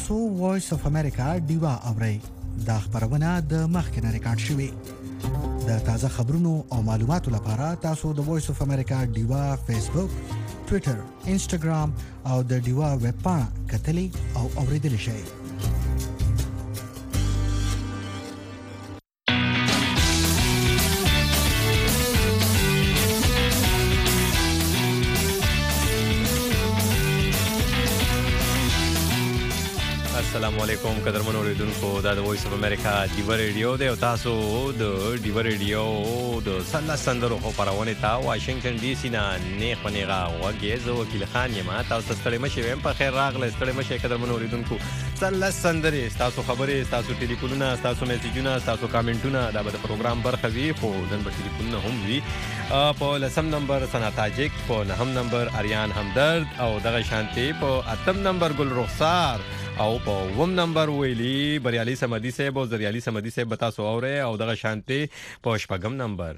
تاسو وایس اف امریکا ډیوا اورئ. دا خبرونه د مخکنه ریکارډ شوې. د تازه خبرونو او معلوماتو لپاره تاسو د وایس اف امریکا ډیوا فیسبوک، ټوئیټر، انسټاګرام او د ډیوا ویب پاڼه کتلی او اوریدلی شئ. السلام علیکم قدرمن اوریدونکو، دا د وایس اف امریکا ډیوا ریډیو دی او تاسو د ډیوا ریډیو د سلا سندرو خبرونه تا واشنگټن ډي سي نه نه خنيغه وګي زه وکیل خان یم. تاسو ستړي مشه ويم په خیر راغله. ستړي مشه قدرمن اوریدونکو، سلا سندري تاسو خبرې، تاسو ټلیفونونه، تاسو میسجونه، تاسو کامنټونه دا به د پروګرام برخه وي. خو دن به ټلیفونونه هم وي په لسم نمبر سنا تاجک، په نهم نمبر اریان همدرد او دغه شانتي په اتم نمبر ګل رخسار او په وم نمبر ویلی بریالي سمدي صاحب او زریالي سمدي صاحب تاسو اوره او دغه شانتي په شپږم نمبر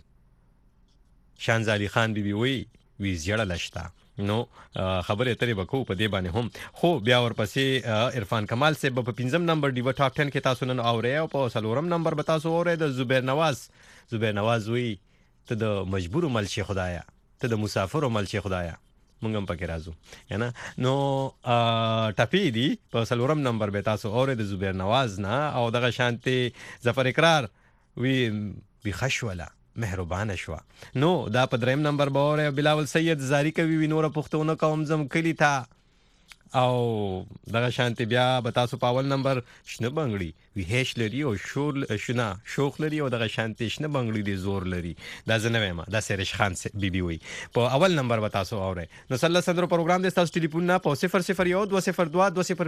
شانزالي خان بیبي وی زیړه لشتا. نو خبرې اترې بکو په دې باندې هم. خو بیا ورپسې عرفان کمال صاحب په 5م نمبر ډیوا ټاپ 10 کې تاسو نن اوره او په 4م نمبر به تاسو اوره د زبیر نواز وی ته د مجبور مل شي خدایا، ته د مسافر مل شي خدایا، مونږ هم پکې راځو یعنی. نو ټپی دی په 4م نمبر به تاسو اوره د زبیر نواز نه او دغه شانتي ظفر اقرار وی خشوله مهربانه شو. نو دا په 3م نمبر به اوره بلاول سید زاری کوي وی نور پښتون قوم زم کلی تا او دغه شانتي بیا به تاسو په اول نمبر شنه بنگړي وی هیڅ لري او شوخ لري او دغه شانتي شنه بنگړي دي زور لري. دا زنه ما دا سریش خان بیبي وی په اول نمبر به تاسو اوره. نو سلا سندرو پروګرام د تاسو ټلیفون نه په 001 202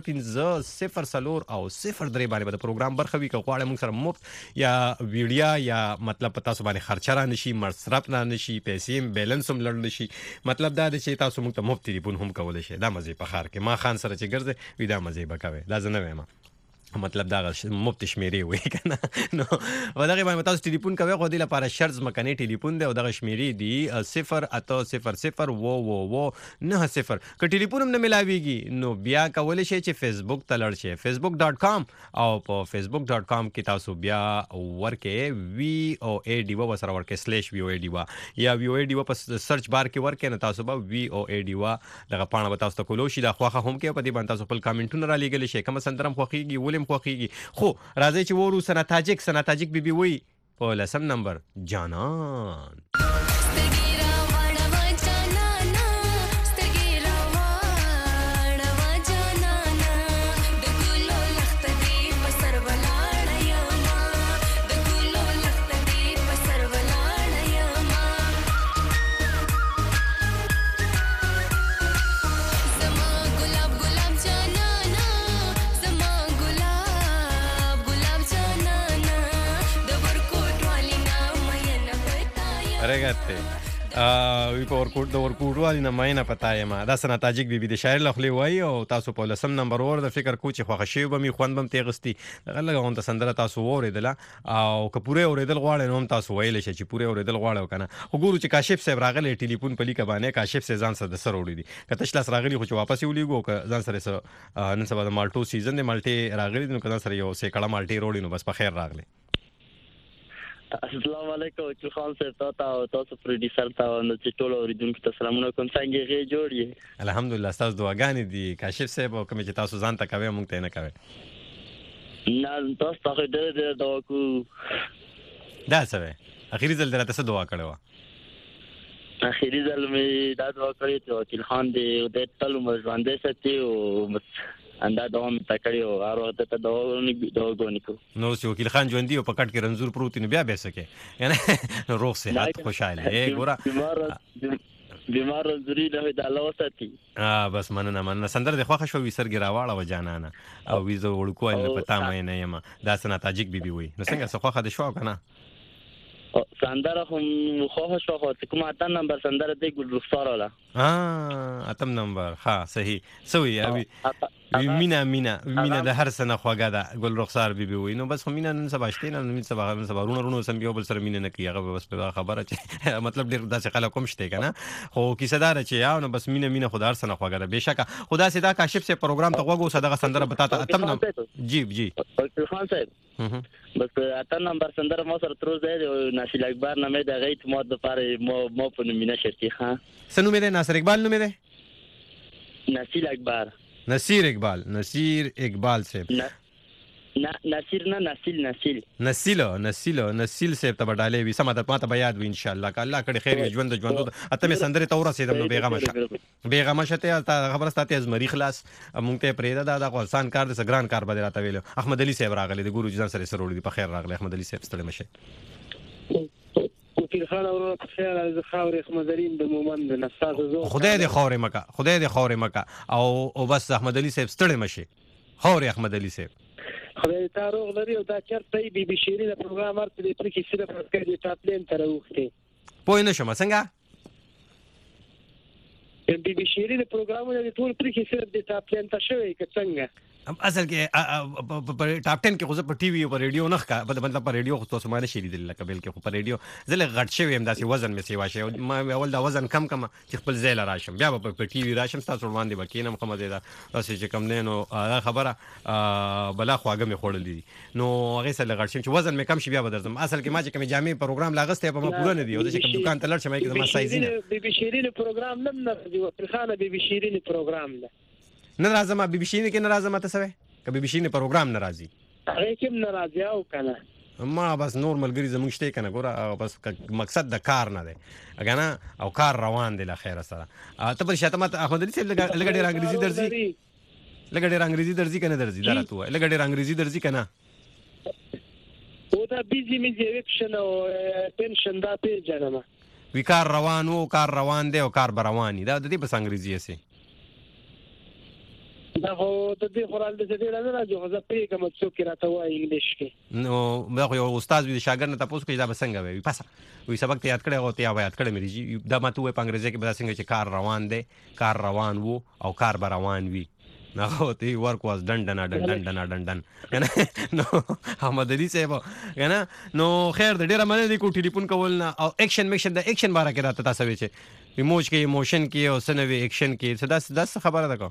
205 او 03 باندې د پروګرام برخه وی کوړه موږ سره مفت یا ویډیا یا مطلب په تاسو باندې خرچه را نشي، مصرف نه نشي، پیسې بیلانس هم لړ نشي. مطلب دا دی چې تاسو موږ ته مفت ټلیفون هم کولای شئ. دا مزه په خار کې ما خان سره چې ګرځي وی دا مزه بکوي. دا زنه وایم مطلب دا مفت شمیرې وي کنه. نو ودغه باندې تاسو ټلیفون کوي خو د لپاره شرط مکنی ټلیفون دی او دغه شمیرې دی 0800090 که ټلیفون هم نه ملاويږي نو بیا کولای شئ چې فیسبوک ته لاړ شئ facebook.com او په facebook.com کې تاسو بیا ورکه VOA ډیوا وسره ورکه /VOA ډیوا یا VOA ډیوا په سرچ بار کې ورکه نه تاسو به VOA ډیوا دغه پاڼه به تاسو ته کولو شي. دا خوخه هم کې په دې باندې تاسو خپل کامنټونه را لېږل شئ کوم سندرم خوخيږي ولیم خوخيږي. خو راځي چې ورو سنا تاجک بیبي وی په لسم نمبر جانان رګته وی په ورکوټ د ورکوټ والی نه مینه پتايه ما دا سنا تاجک بیبي د شاعر لخلي وای او تاسو په لسم نمبر ور د فکر کو چې خوښ شي به می خوند بم تیغستی لږه غون ته سندره تاسو اوریدله او که پوره اوریدل غواړئ نو تاسو ویل شي چې پوره اوریدل غواړئ کنه. وګورو چې کاشف صاحب راغلی ټلیفون په لیکه باندې کاشف صاحب ځان سره د سر وړي دي کته شلاس راغلی خو چې واپس یولېګو که ځان سره نن سبا د مالټو سیزن د مالټي راغلی نو کله سره یو سیکړه مالټي روړي نو بس په خیر راغلی. السلام علیکم چې خان صاحب تاسو پروډوسر ته نو چې ټول اوریدونکو ته سلامونه کوم. څنګه یې جوړ یې؟ الحمدلله تاسو دعاګانې دي کاشف صاحب او کوم چې تاسو ځان ته کوي مونږ ته نه کوي. نه تاسو ته ډېر دعا کو. دا څه وي اخیری ځل درته څه دعا کړو؟ اخیری ځل مې دا دعا کړې چې وکیل خان دې د تل عمر ژوندې ساتي او انده دوام تکړی او هر وخت ته دعاګانې کو. نو چې وکیل خان ژوندې او په کټ کې رنزور پروت نو بیا به سکے یعنی روغ صحت خوشاله ګوره بیمار رنزوري نه د الله وساتي. بس مننه سندر د خوښ شو وي سرګ راواړه و جانانه او وی زه وړکو نه پتا مې نه یم. دا سنا تاجک بیبي وي نو څنګه څه خوخه د شو کنه سندره هم خوښ شو خو کوم اتم نمبر سندره دی ګل رخسار ولا اتم نمبر ها صحیح سوي مینا د هر سنه خوګه ده ګل رخسار بیبي وي نو بس خو مینا نن سبا شته نن سبا رونو سم یو بل سره مینا نه کیږي بس په خبره چې مطلب ډیر داسې خلک کوم شته کنه خو کیسه دار چې یا نو بس مینا خدا هر سنه خوګه ده بهشکه خدا سي دا کاشف سے پروګرام ته وګو صدقه سندره بتاتا اتم نام جی خان صاحب بس اتم نمبر سندره مو سره تر اوسه دی ناصر اکبر نامه د غیت مو د پاره مو په نومینه شرکی ها سنو مې ده ناصر اقبال نو مې ده نصیر اقبال صاحب نصیر صاحب ته بډاله وي سم ته ماته یاد وي ان شاء الله ک الله کړي خیر ژوند اته مې سندره تور رسیدم نو بیغمه شته خبره ستاسو از مری خلاص مونږ ته پرېدا دا آسان کار د سګران کار بده راته ویل احمد علي صاحب راغلی د ګورو ځان سره سره وړي په خیر راغلی احمد علي صاحب ستړي مشه خان اور خیر از خاور احمد علي د مومن د نستاز زو خدای دې خورې مکه او بس احمد علي صاحب ستړي مشه خورې احمد علي صاحب خدای ته روغ لري او دا چرته بي بي شيرين پروګرام ورته د پرکی سره پر کې ټاپ لین تر وخته پوه نه شم څنګه بي بي شيرين پروګرامونه د ټول پرکی سره د ټاپ لین ته شوی که څنګه اصل کې په ټاپ 10 کې خو په ټي وي او په ریډیو نه ښه مطلب په ریډیو خو تاسو مانه شي لیدل لکه بلکې خو په ریډیو زله غټ شوی هم داسې وزن مې سیوا شي ما اول دا وزن کم چې خپل ځای راشم بیا په ټي وي راشم تاسو وړاندې وکینم خو مده دا تاسو چې کم نه نو خبره بلا خواګه مې خوړلې نو هغه سره غټ شم چې وزن مې کم شي بیا بدرځم اصل کې ما چې کوم جامع پروګرام لاغسته په ما پوره نه دی او چې کوم دکان ته لړ شم کې ما سایز نه بي بي شيرين پروګرام نه دی خانه بي بي شيرين پروګرام نه راځم بي بي شيرين کې نه راځم ته سوي کبي بشینه پروګرام ناراضي هغه کوم ناراضي او کنه ما بس نورمال ګری زمونږ شته کنه ګوره بس مقصد د کار نه دی اګه او کار روان دی له خیره سره ته پر شاته مت احمد علي صاحب لګ ډیر انګریزي درځي کنه درځي درته لګ ډیر انګریزي درځي کنه او دا بيزي مې وکشن او پنشن دا پیژنم وی کار روان دی او کار رواني دا د دې په انګریزي سي دا خو د دې خورال د دې نه راځي خو زه پرې کوم څوک راته وایي انګلیش کې نو دا خو یو استاد وي شاګرد نه تاسو کې دا بسنګ وي پاسه وي سبق ته یاد کړی او ته یاد کړی مې دا ماته وای په انګریزي کې به څنګه چې کار روان دی کار روان وو او کار به روان وي نو ته ورک واز دندن نو احمد علي صاحب کنه نو خیر د ډیره مننه دي کو ټلیفون کول نه او اکشن د اکشن باره کې راته تاسو وی چې ایموج کې ایموشن کې او سنوي اکشن کې صدا خبره ده کو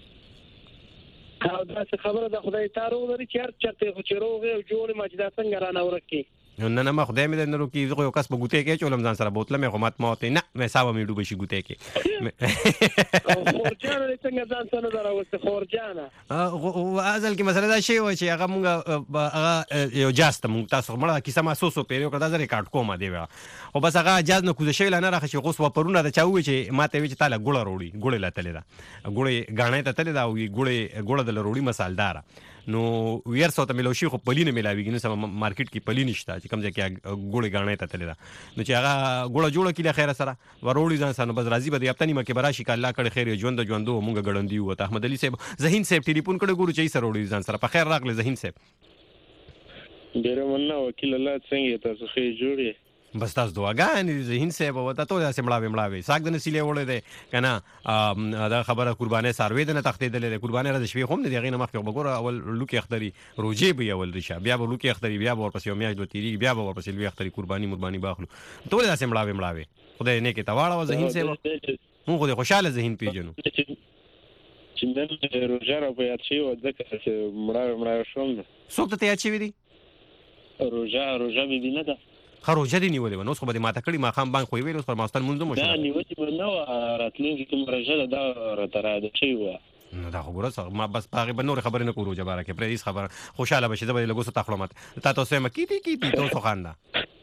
دا څه خبره ده خدای تعالی ورته چرته خو چروغه او جوړ ماجدا څنګه را نه ورکی نه ما خدای مې نه روکی زه یو کس په ګوتې کې چولم ځان سره بوتله مې خو ماته نه مې حساب مې ډوبې شي ګوتې کې خورجان څنګه ځان سره دراوسته خورجان اصل کې مسله دا شی و چې هغه مونږ یو جاست مونږ تاسو مړه کیسه ما سوسو پیریو کړه دا ریکارډ کوم دی او بس هغه اجازه نه کوزه شوی نه راخ شي غوس و پرونه دا چاوي چې ماته وی چې تعالی ګوړه لاتلې دا ګوړه غاڼه ته تلې دا ګوړه د لروړي مسالدار نو ویر سوته ملوشي خو پلینه ملاویږي نو سم مارکیټ کې پلین نشته چې کوم ځای کې ګوړه غاڼه ته تلې دا نو چې هغه ګوړه جوړه کړي خیر سره وروړي ځان سره بس راضي بده یپتنی مکه براشي ک الله کړي خیر ژوندو مونږ غړندې وو ته احمد علي صاحب ذهین صاحب ټلیفون کړه ګورو چې سره وړي ځان سره په خیر راغله ذهین صاحب ډیره مننه وکیل الله څنګه تاسو خې جوړې بس تاسو دعاګانې ذهین صاحب وته ټول اسې مړاوي ساګ د نسیلې وړې ده کنه دا خبره قربانې سروي ده نه تختیدلې قربانې را شوي هم دغه نه مخکې وګوره اول لوکي اختري روجي به اول رشه بیا به لوکي اختري بیا به ورپسې میاج دوه تیری بیا به ورپسې لوی اختري قرباني باخلو ټول اسې مړاوي خدای نه کې تواړه و ذهین صاحب مونږ خو خوشاله ذهین پیژنو چې نن روجا را په یاد شي او ځکه چې مړاوي شوم څوک ته یاد شي دي روجا به نه ده خروجه دی نیولې نو خو به ماته کړي ما خام بانک خوې ویل اوس پر ماستان مونږ مو دا نیولې نو راتلونکي کوم رجه دا راته شي و نو دا خو ګورځ ما بس پاغه به نور خبرې نه کوو جباره کې پرې خبر خوشاله بشي دا به لګو ست تخلمت تاسو ما کیتی تاسو خاندا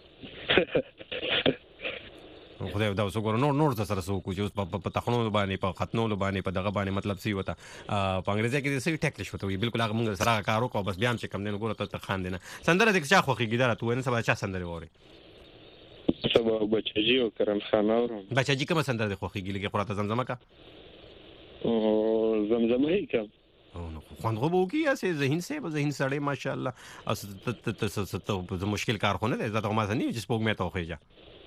خدای دا وسو ګور نور سره سو کو چې په تخنو باندې په ختنو باندې په دغه باندې مطلب سی وته په انګریزي کې څه ټیکلیش وته بالکل هغه موږ سره کار وکړو بس بیا هم چې کم نه ګور ته خان دینه سندره د چا خوخي ګیداره تو نه سبا چا سندره ووري سبا بچجی او کرم خان اورم بچجی کوم سندره د خوخي ګیلګه قرات زمزمه کا او زمزمه هی کوم او نو خوند غو کی اسه ذهین سړی ماشاءالله اس ته مشکل کار خو نه زه ته ما نه چې سپوږ مې ته خوېجا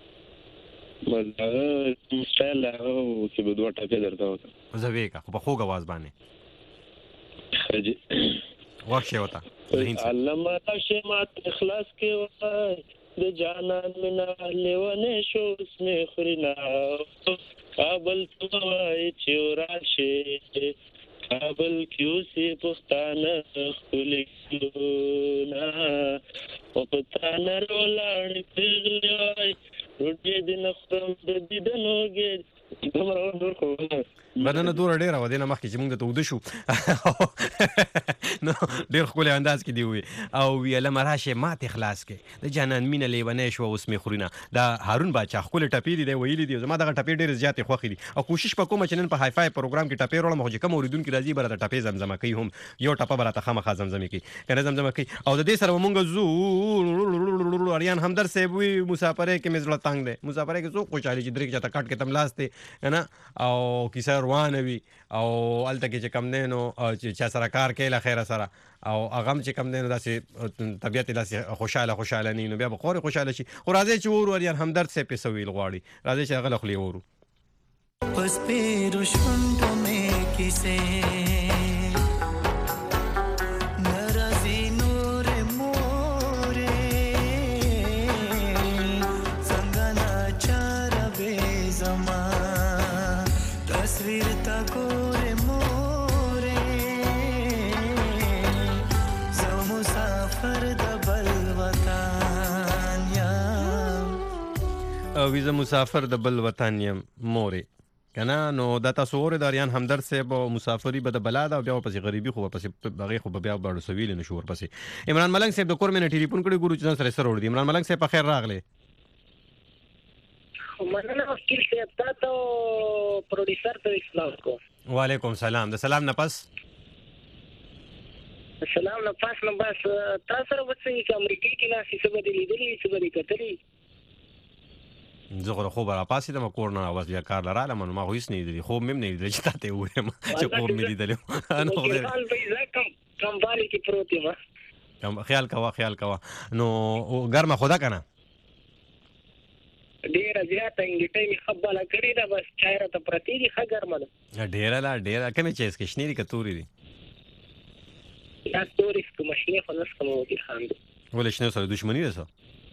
مزه مستل او چې به دوه ټکه درته وته زه وېکا خو په خوګ आवाज باندې خجي واښه وتا ذهن څه علامه شمات اخلاص کې وای د جانان منا لیونه شو اسمه خرینا کابل توای چوراشي کابل کیوسی پښتانه خلکونه او پښتانه رولاړ پیغلای روټي دین خپل د دیدنوګي کومره ور خو بدنه دور ډیر و دینه مخکې چې موږ ته ود شو نو ډیر خپل انداز کې دی وي او ویله مراشه ماته خلاص کې د جانان مینه لیونه شو اوس می خورینه دا هارون باچا خپل ټپی دی ویلی دی زما دغه ټپی ډیر زیاتې خوخي دي او کوشش وکوم چې نن په های فای پروګرام کې ټپی وړم خو چې کوم اوریدونکو راځي برته ټپی زمزمه کوي هم یو ټپه برته خامخا زمزمه کوي کنه زمزمه کوي او د دې سره مونږ زو اریان همدر سی وی مسافرې کې مزړه تنگ دی مسافرې کې څو خوشالي چې درې چاته کټ کې تم لاس دی کنه او کیسه روانه وي او الته کې چې کم نه نو چې چا سره کار کوي له خیر سره او اغم چې کم نه داسې طبيعت داسې خوشاله نه نو بیا به خوري خوشاله شي خو راځي چې ورو اریان همدرد سه پیسې ویل غواړي راځي چې غل خلی ورو پس پیرو شوندو مې کیسه ویزه مسافر د بل وطن یم مورې کنه نو دا تاسو ور داریان همدرد صاحب مسافری به د بلاد او بیا پسې غریبي خو پسې بغي خو بیا باندې سویل نشو ور پسې عمران ملنګ صاحب د کور مې ټلیفون کړی ګورو چې سره سره ور دي عمران ملنګ صاحب په خیر راغله مننه وکیل صاحب تاسو پروډوسر ته اسلام کو وعلیکم سلام د سلام نه پس سلام نه پاس نو بس تاسو سره وڅنګ چې امریکای کې ناسي څه بدلی دي څه بدلی کتلی زه خو به را پاسې د کور نه اواز بیا کار لراله ما خو هیڅ نه دی خو مم نه دی چې تاسو وایم چې کور مې لیدل نو کم باندې کې پروت یم خیال کوا نو ګرمه خدا کنه ډیر زیاته انګټې می خبره کړې ده بس چایره ته پرتی دي خګر مله ډیر کمه چیز کې شنیری کتوري دي یا تورې کوم شي خلاص کوم وکیل خان ولې شنو سره دښمنی ده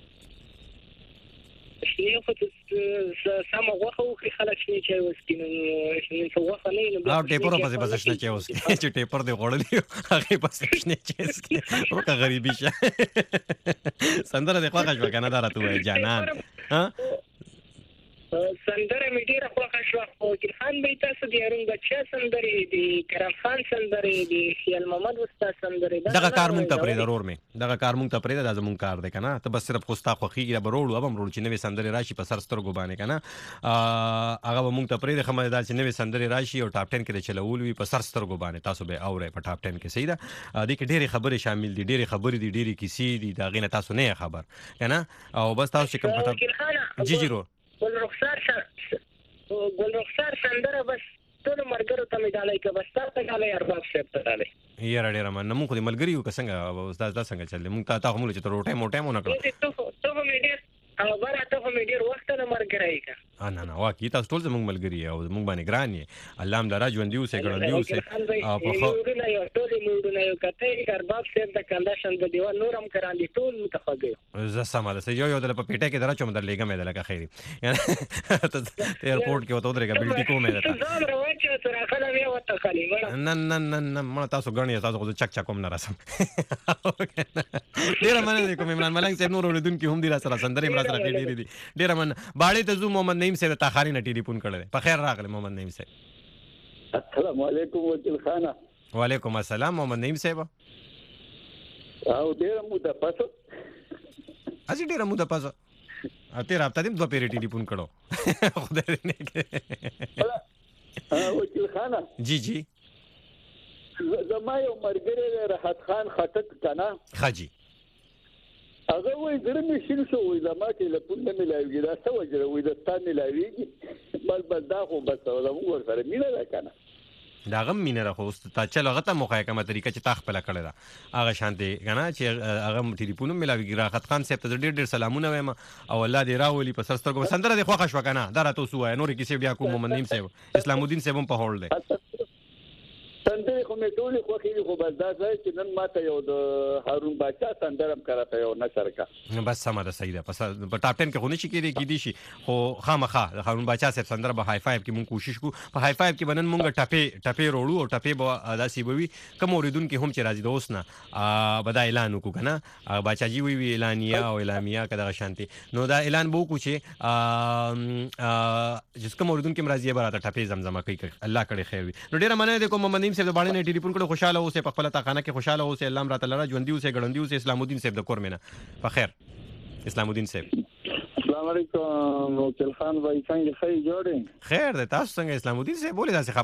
شنو خو سم غوخه او خلک شنو چې وسکینو شنو غوخه نه نو او ټیپر په بس شنو چې وسکی چې ټیپر دی غوړلی هغه پس شنو چې وسکی ورکه غریبی شه سندره د خواږه شو کنه دا راته وای جانان ها سندره مې ډیره خوښه شوه خو وکیل خان به تاسو د هارون بچا سندرې دي کرم خان سندرې دي خیال محمد استاد سندرې دغه کار مونږ ته پرې ضرور مې دغه کار مونږ ته پرې دا زمونږ کار دی کنه ته بس صرف خوستا خوخيږي به روړو ابم روړ چې نوې سندرې راشي په سر سترګو باندې کنه هغه مونږ ته پرې د خمدار چې نوې سندرې راشي او ټاپ 10 کې چلول وي په سر سترګو باندې تاسو به اورئ په ټاپ 10 کې صحیح ده د کې ډېری خبرې شامل دي ډېری خبرې دي ډېری کیسې دي دا غینه تاسو نه خبر کنه او بس تاسو کوم پتا جی رو ګل رخسار سندره بس ټول مرګرو ته مډالای کې بس تاسو ته غالي ارباب شپ ته غالي یاره ډیر من مونږ خو د ملګری یو څنګه استاد دا څنګه چل مونږ ته هم چې روټه موټه مونږ کړو ته هم ډیر او بره ته هم ډیر وخت نه مرګرای کا نه واکې تاسو ټول زموږ ملګری او مونږ باندې ګران یې الله هم درا ژوند دیو سه ګړل دیو سه او په خو نه یو ټول موږ نه یو کته ارباب شپ د کنډیشن د دیوال نورم کران دي ټول متخګي زه سماله سه یو د په پیټه کې درا چوم در لګم د لکه خیر ایرپورټ کې وته درګه بلټی کومه ده نه ما تاسو غنی تاسو خو چک کوم نه راسم ډیر مننه کوم عمران ملنګ صاحب نور ولیدون کې هم دي را سره سندرې مرا سره ډیر دي ډیر من باړې ته زو محمد نعیم صاحب تاخاري نټی ټلیفون کړل په خیر راغله محمد نعیم صاحب السلام علیکم وکیل خانه وعلیکم السلام محمد نعیم صاحب او ډیر موده پاسه اسی ډیر موده پاسه اته راپتا دې دوه پیری ټلیفون کړو خدای دې نه کې وکیل خانه جی زما یو مرګره راحت خان خټک کنه خاجي هغه وای ګړې مې شین شو وای زما کې له پوند ملاویږي دا څه وجره وای د ستان ملاویږي بل دا خو بس دا موږ سره مینه ده کنه دا غم مینه راخو تا چلو غته مخه کومه طریقه چې تاخ پله کړی دا هغه شانتي کنه چې هغه ټلیفون ملاویږي راحت خان صاحب ته ډېر سلامونه وایم او الله دې راولي په سرسترګو سندره دې خوښ شو کنه دا راته سو وای نور کیسه بیا کوم محمد نعیم صاحب اسلام الدین صاحب په هول دی سندري خو مې ټولې خوښې خو بس دا ځای چې نن ماته یو د هارون باچا سندرم کراته یو نشر کا بس سم ده صحیح ده پس په ټاپ 10 کې خو نشي کېدی شي خو خامخا د هارون باچا صاحب سندره به های 5 کې مونږ کوشش کو په های 5 کې بنن مونږ ټپې وروړو او ټپې به داسي بوي کوم اوریدونکو هم چې راځي د اوسنه بدا اعلان وکړو کنه باچا جی وی اعلانیا او اعلامیه کده شانتي نو دا اعلان بو کو چې جس کوم اوریدونکو مرضی براته ټپې زمزمه کوي الله کړي خیر وي نو ډیره مننه د کوم محمد صاحب د باندې نه ټلیفون کړو خوشاله اوسه په خپل تاخانه کې خوشاله اوسه الله امر تعالی ژوندۍ اوسه ګړندۍ اوسه اسلام الدین صاحب د کورمنه په خیر اسلام الدین صاحب السلام علیکم وکیل خان بھائی څنګه ښه جوړې خیر ده تاسو څنګه اسلام الدین صاحب بوله داسې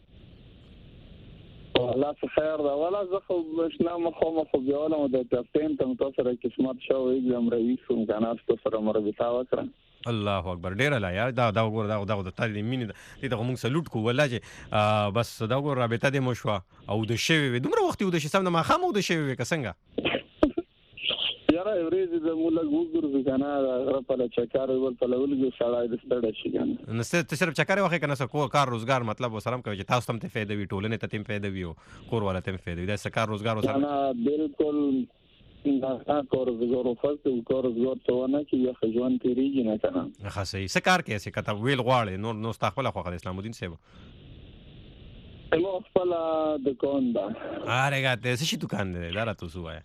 خپه والله خیر ده ولا زه خو اسلام خو بيولم د کپټین ته تاسو را قسمت شو ایګم رئیس کوم کنه تاسو سره مربوطه وکړم الله اکبر ډیر لا یار دا وګور دا د تعلیم مين دي ته موږ سلوټ کو ولا چې بس دا وګور رابطه د مشوا او د شوی دومره وخت د شي سم نه ما خامو د شوی کسنګ یاره ورېز د مولا ګورګور کنه غرفله چکر ورته لولګي سړای د ستړی شي کنه نو ته صرف چکر واخې کنه سکو کار روزګار مطلب وسرم کوي چې تاسو هم ته فائدې وي ټولنه ته هم فائدې وي کور ولا ته هم فائدې وي دا سکار روزګار وسره نه بالکل دا کور زګورو فاست کور زګور ته ونه چې یو خجوان تیریږي نه کنه خاصه سکار کې څه کته ویل غواړي نو استغفر خو اسلام الدین صاحب نو خپل دکان دا ارګه ته څه دکان دی دا راته سوایا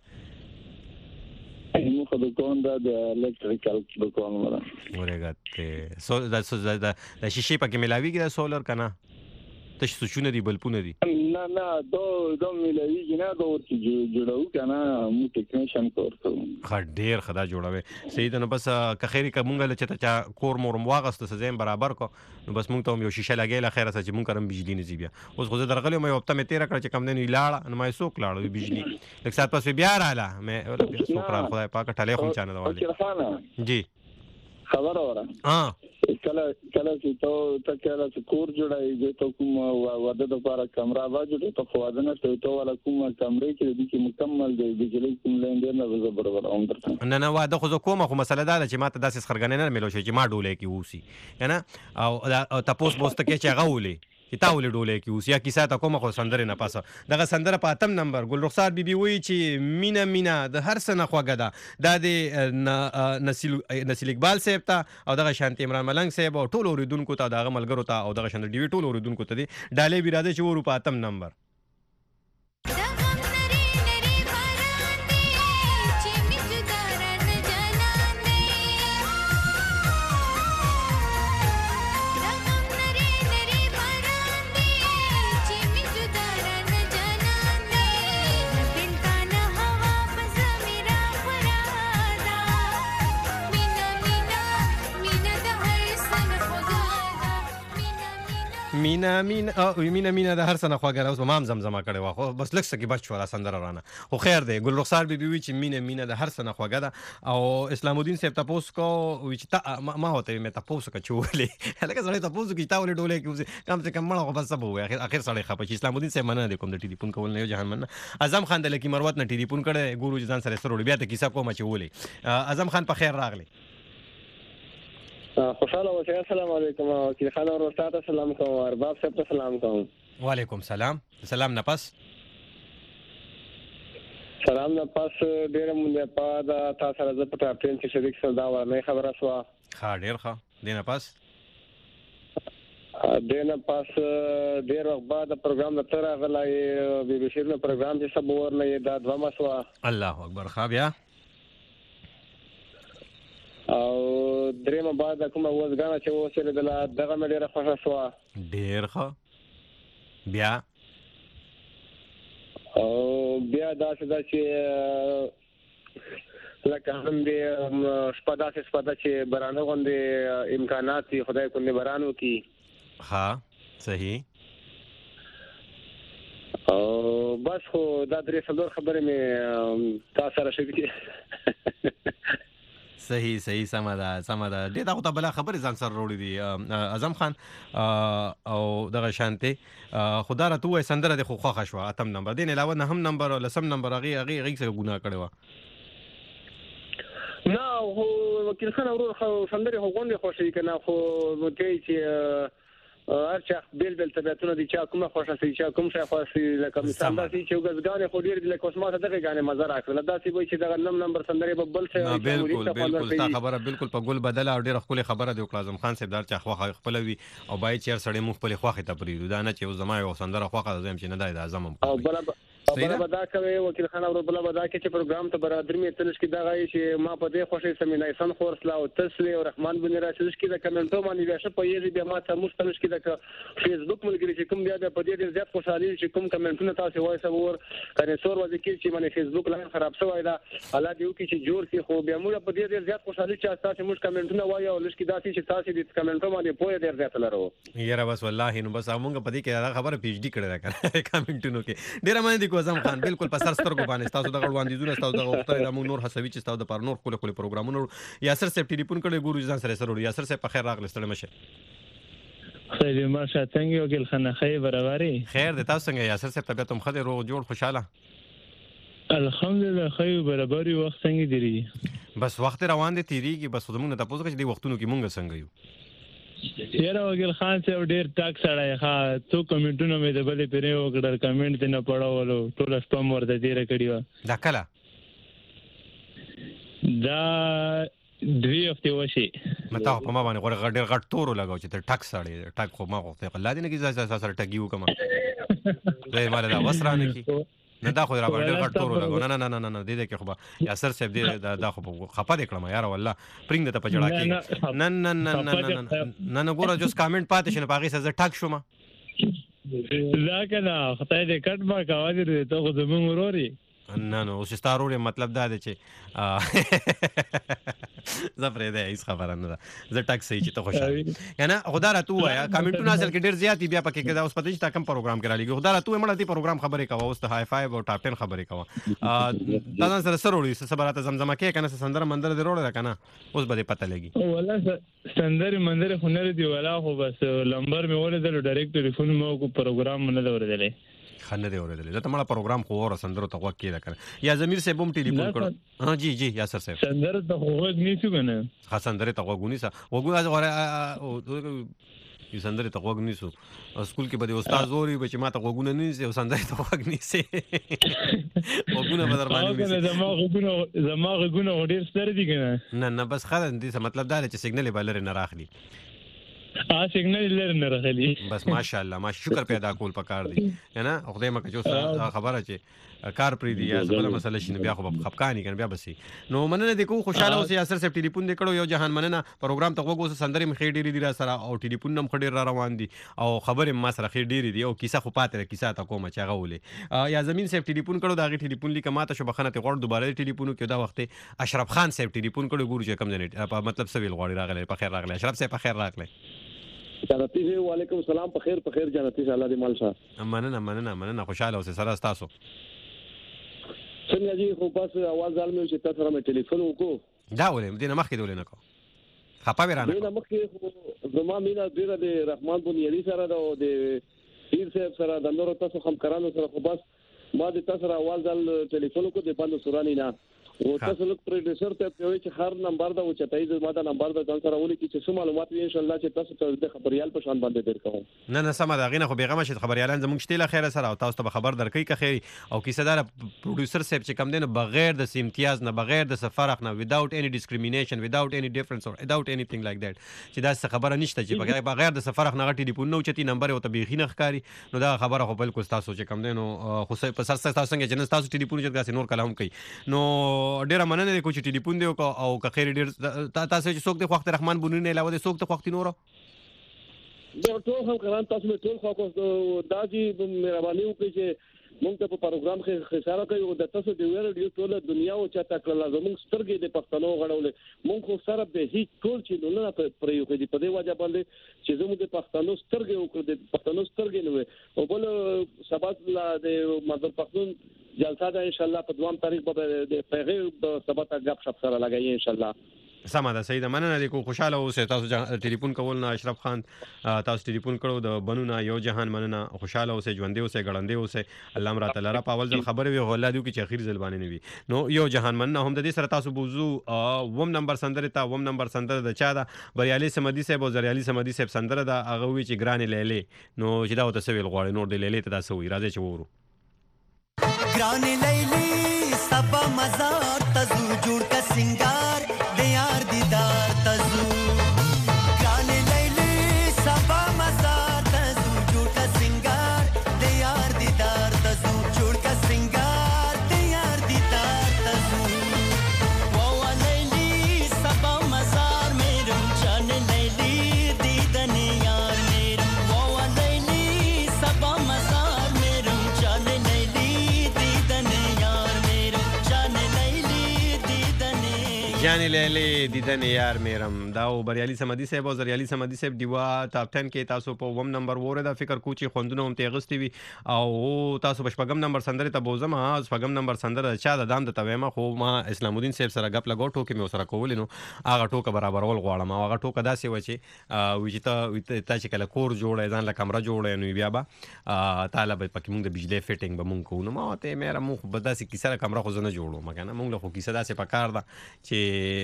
نو خو دکان دا د الکتریکل دکان ولا ورګه ته سو دا شیشې پکې ملاویږي دا سولر کنه ته سوچونه دی بلپونه دی نه دو ملاویږي نه دا ورته جوړو کنه مو ټیکنیشن کوو ډیر خدا جوړوي صحیح ده نو بس که خیری کومګل چې ته کور مور واغست سزم برابر کو نو بس مونږ ته یو شیشه لګیلا خیره چې مونږ کرم بجلی نه زیبیا اوس خو درغلی مې وخت مې 13 کړ چې کم نه لاړه نو مې سوک لاړو بجلی لکه سات پس بیا رااله مې سوک را خدای پاک ټاله خو چانه دا جی خبر اورا کله چې ته کله چې کور جوړای دې ته کوم واده د لپاره کمره واجب ته خو واده نه ته ولا کوم کمرې کې د مکمل د بجلی کوم لیندې نه برابر اوم درته نه واده خو کومه خو مسله ده چې ماته داسې خرګنې نه ملو شي چې ما ډولې کې وسی کنه او تاسو بوسته کې چې غولې چې تاول ډولې کې اوس یا کیسه تا کومه خو سندره نه پاسه دغه سندره په اتم نمبر ګل رخسار بیبي وی چې مینا د هر سنه خوګه ده د نسل اقبال صاحب ته او دغه شانتی عمران ملنګ صاحب او ټول اوریدونکو ته دغه ملګرو ته او دغه شانتی ډیوی ټول اوریدونکو ته دی ډالې بیراده چې ورو په اتم نمبر مینا د هر سنه خواګره اوس ما هم زمزمه کړي واخو بس لکه سکی بچ ولا سندره رانه خو خیر دی ګل رخسار بیبي وی چې مینا د هر سنه خواګه ده او اسلام الدین صاحب تاسو کو وی چې ما هوته مې تاسو کا چولې لکه سره تاسو کی تاول ډولې کې کم څه کم مړه خو بس سبو اخر سره خپه چې اسلام الدین صاحب مننه د کوم د ټلیفون کول نه جهان مننه اعظم خان د لکی مروت نه ټلیفون کړي ګورو ځان سره سره بیا ته کیسه کوم چې ولې اعظم خان په خیر راغلی خوشاله اوسئ السلام علیکم وکیل خان اور استاد سلام کوم ارباب صاحب ته سلام کوم وعلیکم سلام نه پس سلام نه پس ډیر مونږه په تاسو سره د پټاپین کې شریک سره دا ورنه خبره شو ډیر ښه دینه پس ډیر وخت بعد پروګرام د تر غلای بي بي شیر نو پروګرام چې سب ورنه دا دوه مسوا الله اکبر ښه بیا او درېمه بعد کومه وزګانه چې وسره دغه مې ډیره خوښه شو ډیر ښه بیا او بیا دا چې لکه هم دې شپه چې برانه غوندې امکانات دي خدای کو نه برانو کی ها صحیح او بس خو دا درې څلور خبرې مې تاسو سره شریکې صحیح سم ده ډېر دا بل خبرې ځان سره وروړي دي اعظم خان او دغه شانتي خدا را توه سندره د خو خوښه شو اتم نمبر دین علاوه نه هم نمبر او لسم نمبر هغه څه ګناه کړو نه هو وکیل خان ورو سندره هو غونډه خوشي کنه خو وکي چې هر چا بیل طبيعتونه دي چا کومه خوښه سي چا کوم شي خوښه لکه مثال دا چې وګزګان خو ډیر د کوسمات دغه غانې مزه راکړه دا چې وای چې دغه نمبر سندري ببل څه بالکل تا خبره بالکل په ګل بدل او ډیر خپل خبره دی اعظم خان صاحب دار چا خو خپل وی او بای چیر سړی مخ په خوخه ته پریدو دا نه چې زما یو سندره خوخه زم چې نه دی د اعظم او بل بدا کوي وکیل خان او بل بدا کې چې پروګرام ته برادر می تلش کې دا غي چې ما په دې خوشي سمینای سن خورسلا او تسلی او رحمان بن راشد کې د کمنټو باندې بیا په یوه بیا ما ته مستلش کې د فیسبوک ملګری چې کوم بیا په دې ډیر زیات خوشالي چې کوم کمنټونه تاسو وایي سور کنه سور وځي کې چې باندې فیسبوک لاین خراب شوی دا الله دې وکړي چې جوړ شي خو بیا موږ په دې ډیر زیات خوشالي چې تاسو موږ کمنټونه وایي او لږ کې داسې چې تاسو دې کمنټو باندې پوهه ډیر زیات لرو یاره بس والله نو بس موږ په دې کې خبره پی ایچ ډی کړی راکړه کمنټونو کې ډیر باندې د اعظم خان بالکل په سر سترګو باندې تاسو د غړوندیزونه تاسو د وختره د موږ نور حسوي چې تاسو د پر نور خپل پروګرامونو یاسر صاحب ټلیفون کړي ګورو ځان سره سره یاسر صاحب په خیر راغلی ستړي مشه خیر ماشه څنګه یو ګل خنه خیر برابرۍ خیر د تاسو څنګه یاسر صاحب طبيعت هم خدای روغ جوړ خوشاله الحمدلله خیر برابرۍ وخت څنګه دی بس وخت روان دي تیریږي بس زمونږ ته پوښتنه چې د وختونو کې مونږ څنګه یو یاره وګل خان صاحب ډیر ټاک سړی ښه تو کمنټونه مې د بلې پیرې وکړل کمنټ ته نه پړاولو ټول سپم ورته ډیره کړی و دا کله دا 2 هفته وشي مته په ما باندې غړ ډیر غټ تورو لګاو چې ته ټاک سړی ټاک خو ما غوښته الله دې نه کې سره ټګیو کما زه مال دا وسرانه کی نه دا خو را باندې غټ تورو لګاو نه دې کې خو یاسر صاحب دې دا خو خپه دې کړم یار والله پرنګ ته پجړه کې نه ګوره جوس کامنټ پاتې شنه پاغي سزا ټاک شوم لا کنه خدای دې کټ ما کاوه دې ته خو زمون وروري نه اوس ستارو مطلب دا دی چې زفرې ده هیڅ خبره نه ده زه ټاک صحیح چې ته خوشاله یعنی خدا را تو وایا کمنټونه اصل کې ډیر زیات بیا پکې کېدا اوس پته چې تا کوم پروګرام کرا لګي خدا را تو مړه دې پروګرام خبرې کاوه اوس ته هاي فایو او ټاپ 10 خبرې کاوه دا سره سره وړي سبرات زمزمه کې کنه سندره مندره دې وړل کنه اوس به پته لګي والله سندره مندره هنر دی ولا خو بس لمبر مې ولېدل ډایرکټ ټلیفون مو کو پروګرام نه ورېدلې خنه دی اورېدل زه ته مړه پروګرام خو اور سندره ته وکړه کړ یا زمیر صاحب هم ټلیفون کړو ها جی یاسر صاحب سندره ته وګ نیسو کنه ها سندره ته وګونی سا وګو غره یو سندره ته وګ نیسو سکول کې به استاد زوري به چې ما ته وګونه نیسي او سندره ته وګ نیسي وګونه به در باندې زما وګونه ډیر ستر دي کنه نه بس خاله دې مطلب دا چې سیګنل به لري نه راخلي سیګنل لري نه راغلی بس ماشاءالله ما شکر پیدا کول پکار دی نه خدای مکه چې خبره چې کار پری دی یا زبر مسله شنه بیا خو خپکانی کنه بیا بسي نو مننه د کو خوشاله اوس یاسر صاحب ټلیفون دې کړو یو جهان مننه پروګرام ته وګوس سندري مخې ډيري دي را سره او ټلیفون نم خډیر را روان دي او خبره ما سره خې ډيري دي او کیسه خو پاتره کیسه تا کومه چا غولې یا زمين صاحب ټلیفون کړو دا غي ټلیفون لیکه ماته شو بخنه ته غوړ دوباره ټلیفون کې دا وخت اشرف خان صاحب ټلیفون کړو ګورو چې کم ځنه مطلب سویل غوړي راغله په خیر راغله اشرف صاحب په خیر راغله جنتی جی وعلیکم السلام په خیر جنتی الله دې مال شه مننه خوشاله اوسه سره تاسو څنګه جی خو پاس आवाज علمي چې تاسو سره ټلیفون وکړو دا ولې دینه مخکې دولې نه کو خپه ورانه دینه مخکې زما مینا ډیره د رحمان بنیادی سره د پیر صاحب سره د نور تاسو هم کرانو سره خو بس ما د تاسو سره आवाज ال ټلیفون کو د باندې سورانی نه او تاسو لک پروډوسر ته وایي چې هر نمبر دا و چتای د ماده نمبر دا ځان سره ولي چې څه معلومات وي ان شاء الله چې تاسو ته د خبريال په شان باندې در کوم نه سم دا غینه خو بیغمه شي خبريالان زموږ شته خیره سره او تاسو ته خبر درکې که خیری او کیسه دار پروډوسر صاحب چې کم دین بغیر د امتیاز نه بغیر د فرق نه without any discrimination without any difference or without anything like that چې دا څه خبره نشته چې بغیر د فرق نه غټي ټلیفون نو چتی نمبر او ته بیخي نه ښکاری نو دا خبره خو بالکل تاسو چې کم دین خو په سر تاسو څنګه جن تاسو ټلیفون چې تاسو نور کلام کوي نو ډیره مننه کوم چې ټلیفون دی او که خیر ډیر تاسو چې څوک د وخت رحمان بونی نه علاوه د څوک د وخت نور دا ټول هم کلام تاسو له ټول خو دا چې مهرباني وکړئ چې مونږ ته په پروګرام کې خساره کوي او د تاسو د ویډیو ټول دنیا او چاته کړل زموږ سترګې د پښتنو غړولې مونږ خو سره به هیڅ ټول چې نه پر یو کې په دې وجه باندې چې زموږ د پښتنو سترګې او د پښتنو سترګې نه او بل سبا لا د مدر پښتون جلسه ده ان شاء الله په 2 تاریخ به د پیغام سبا ته غب شپ سره لګایي ان شاء الله سمه ده صحیح ده مننه دی کو خوشاله اوسه تاسو ټلیفون کول نه اشرف خان تاسو ټلیفون کړو د بنونه یو جهان مننه خوشاله اوسه ژوندې اوسه غړندې اوسه الله امر تعالی را پاول ځل خبر وي الله دیو کې چې اخیر ځل باندې نوي نو یو جهان مننه هم د دې سره تاسو بوزو وم نمبر سندره تا وم نمبر سندره د چا ده بریالي سمدي صاحب او زریالي سمدي صاحب سندره ده هغه وی چې ګران لیلې نو چې دا وته سویل غواړي نور د لیلې ته تاسو وی راځي چې وورو ګران لیلې سبا مزار تزو جوړ کا سنگار د یار دیدار تزو ګران لیلې سبا مزار تزو جوړ کا سنگار د یار دیدار تزو جوړ کا سنگار د یار دیدار تزو وا لیلې سبا مزار میرم جان لیلې دیدن یار میرم وا لیلې سبا مزار میرم جان جانې لیلې دیدن یار میرم دا او بریالي سمدي صاحب او زریالي سمدي صاحب دیوا ټاپ 10 کې تاسو په وم نمبر وره دا فکر کوچی خوندونه هم تیغستی وي او تاسو په شپږم نمبر سندره ته بوزم شپږم نمبر سندره چا د دام د تویمه خو ما اسلام الدین صاحب سره غپ لګو ټوکې مې سره کول نو هغه ټوکه برابرول غواړم هغه ټوکه داسې و چې وجته تا چې کله کور جوړه ځان له کمره جوړه نو بیا به طالب پکې مونږ د بجلی فټینګ به مونږ کوو نو ما ته مې مونږ به داسې کیسه کمره خو زنه جوړو مګنه مونږ له خو کیسه داسې پکار ده چې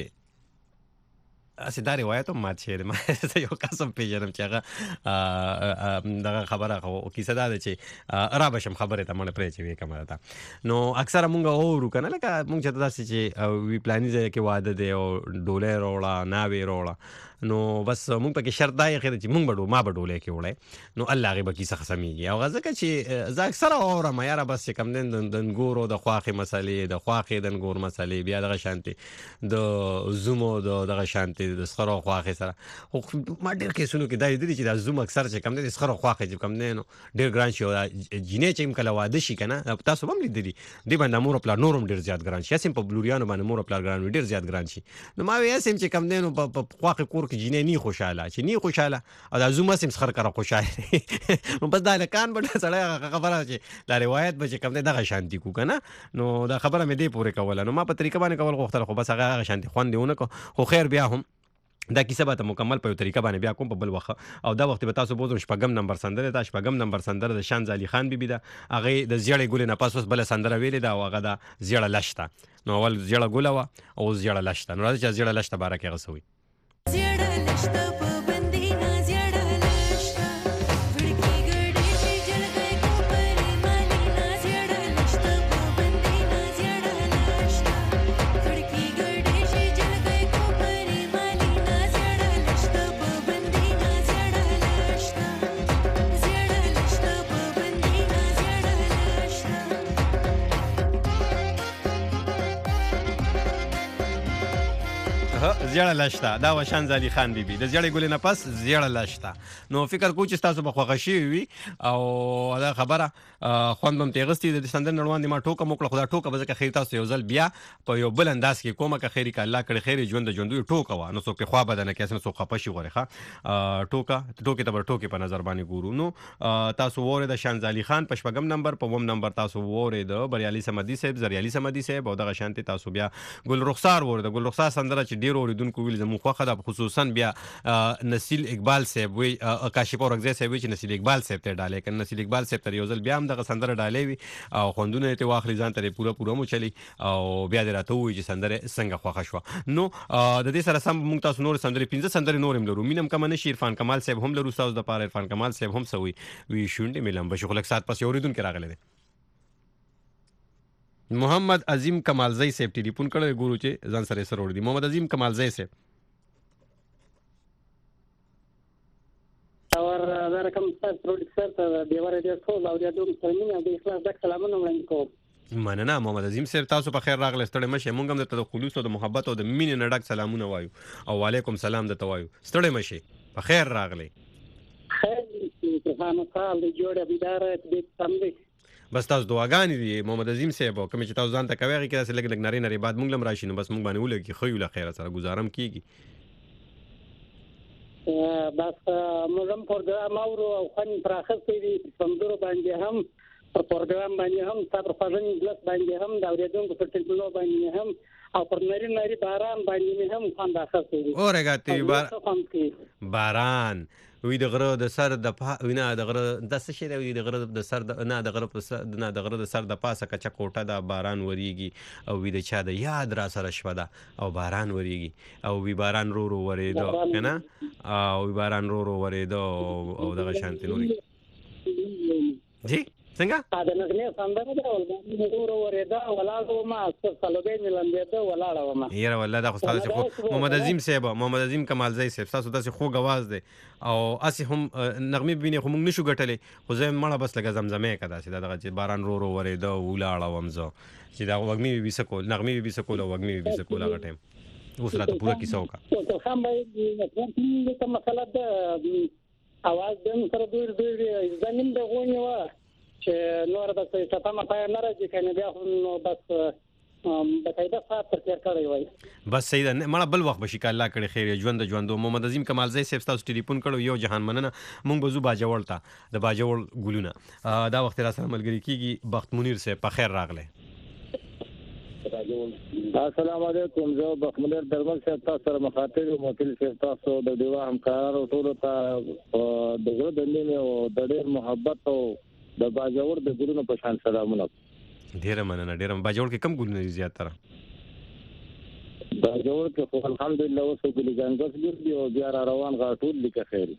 اسې دا روایت هم مات شوی دی ما یو قسم پېژنم چې هغه دغه خبره خو کیسه دا ده چې را به شم خبرې ته مړه پرې چې وې کمره ته نو اکثره مونږ اورو که نه لکه مونږ چې داسې چې وي پلاني ځای کې واده دی او ډولۍ راوړه ناوې راوړه نو بس مونږ پکې شرط دا یې خیر چې مونږ به ما به ډولۍ کې وړی نو الله هغې به کیسه خسمیږي او هغه ځکه چې زه اکثره اورم یاره بس چې کوم دی د انګورو د خواښې مسلې د خواښې د انګور مسلې بیا دغه شانتې د زومو دغه شانتې د سخرو خواښې سره خو ما ډېر کیسونو کې دا لیدلي چې دا زوم اکثر چې کوم دی د سخرو خواښې چې کوم دی نو ډېر ګران شي او جینۍ چې هم کله واده شي که نه تاسو به هم لیدلي دې باندې مور او پلار نور هم ډېر زیات ګران شي هسې په بلوریانو باندې مور او پلار ګران وي ډېر زیات ګران شي نو ما وایي هسې چې کوم دی نو په خواښې کور کې جینۍ نی خوشحاله چې نی خوشحاله او دا زوم هسې سخر کره خوشحاله نو بس دا لکان به سړی خبره چې دا روایت به چې کوم دی دغه شانتي کو که نه نو دا خبره مې دې پورې کوله نو ما په طریقه باندې کول غوښتل خو بس هغه شانتي خوند یې ونه کړو خو خیر بیا هم دا کیسه به ته مکمل په یو طریقه باندې بیا کوم په بل وخت او دا وخت به تاسو بوزم شپږم نمبر سندره دا شپږم نمبر سندره د شانز علي خان بیبي ده هغې د زیړې ګلې نه پس بله سندره ویلې ده او هغه ده زیړه لشته نو اول زیړه ګله وه او اوس زیړه لشته نو راځي چې زیړه لشته باره کې هغه څه وي زیړه لشته دا و شانز علي خان بیبي د زیړې ګلې نه پس زیړه لشته نو فکر کوم چې تاسو به خوښه شوي وي او دا خبره خوند به م تېغستي د سندرې نه وړاندې ما ټوکه م وکړه خو دا ټوکه به ځکه خیر تاسو یو ځل بیا په یو بل انداز کې کومه که خیر که الله کړې خیر ژوند د ژوندیو ټوکه وه نو څوک پرې خوا بده نه کړي څوک خفه شي غورې ښه ټوکې ته به ټوکې په نظر باندې ګورو نو تاسو واورئ د شانز علي خان په شپږم نمبر په اووم نمبر تاسو واورئ د بریالي سمدي صاحب زریالي سمدي صاحب او دغه شانتې تاسو بیا ګل رخسار واورئ د ګل رخسار سندره چې ډېرو اورېدونکو ویل زموږ خوښه ده خصوصا بیا نسیل اقبال صاحب وی کاشف اورکزی صاحب وی چې نسیل اقبال صاحب ته ډالې کړه نسیل اقبال صاحب ته یو ځل بیا هم دغه سندره ډالې وي او خوندونه یې ته واخلي ځان ته پوره مو چلی او بیا دې راته ووایي چې سندره څنګه خوښه شوه نو د دې سره سم موږ تاسو نورې سندرې 15 سندرې نور هم لرو مینم کمه نه شي عرفان کمال صاحب هم لرو ستاسو دپاره عرفان کمال صاحب هم څه وي شونډې مې لمبه شي خو لږ ساعت پس یو اورېدونکی راغلی دی محمد عظیم کمالزی صاحب ټلیفون کړی ګورو چې ځان سره یې سره وړي دي محمد عظیم کمالزی صاحب اور دا رقم ستاسو پروډیوسر ته دیوه ریډیو ټول اورېدونکو ته مینه د اخلاص ډک سلامونه وړاندې کوم مننه محمد عظیم صاحب تاسو په خیر راغلی ستړی مه شئ مونږ هم درته د خلوص او د محبت او د مینې نه ډک سلامونه وایو او وعلیکم سلام درته وایو ستړی مه شئ په خیر راغلی خیر خانقاه د جوړه بیداره دې سم دی بس تاسو دعاګانې دي محمد عظیم صاحب کومې چې تاسو ځان ته کوي هغې کې داسې لږ نرۍ نرۍ باد مونږ هم راشي نو بس مونږ باندې ولګي ښه یو له خیره سره ګزاره هم کېږي بس موږ هم پروګرام اورو او خوند پرې اخیستی دي سندرو باندې هم په پروګرام باندې هم ستا پر خوږه نجلس باندې هم د اورېدونکو پر ټلفونونو باندې هم او پر نری باران باندې مې هم خوند اخیستی اورګا باران وی د غره د سر د وینا د غره د څه شي دی د غره د سر نه د غره په نه د غره د سر د پاسه کچا کوټه د باران وریږي او وی د چا د یاد را سره شوه ده او باران وریږي او وی باران رو وریدو کنه او وی باران رو وریدو او دغه شانتي نوري جی څنګه دا نغمه سندره ده ولګو ورېدا ولاړو ما اکثر سلوګې ملنده ولاړو ما یاره والله دا خو تاسو خو محمد عظیم کمالزی صاحب تاسو داسې خوږ आवाज دی او اسی هم نغمه بینه خو موږ نشو ګټلې خو زه مړه بس لګه زمزمه کدا چې دغه چې باران رو ورېدا ولاړو ومزه چې دا وګمي بي سکول نغمه بي سکول وګمي بي سکول هغه ټیم اوس راته پورا کیسه وکړه خو هم به کوم مسله ده اواز دم سره ډېر زمين د غونی و چې نور بس ته ما پای نه راځي کنه بیا نو بس بقاعده سات تر کړی وای بس صحیح ده مړه بل وخت بشي الله کړي خیر ژوندو محمد عظیم کمالزی صاحب تاسو ټلیفون کړو یو جهان مننه مونږ بزو باجوړ ته د باجوړ ګلونه دا وخت را سره ملګری کیږي بخت منیر صاحب په خیر راغله السلام علیکم زه بخمنیر درمل صاحب تاسو سره مخاطب موکل صاحب تاسو د دیوا همکارانو ټول ته دغه د نیمه او د ډېر محبت او د باجوړ د ګلونو په شان سلامونه ډیره مننه ډیره باجوړ کې کم ګلونه زیات تر باجوړ کې الحمدلله اوس ګلې ګنګس دی او بیا روان غاټول لیکه خیر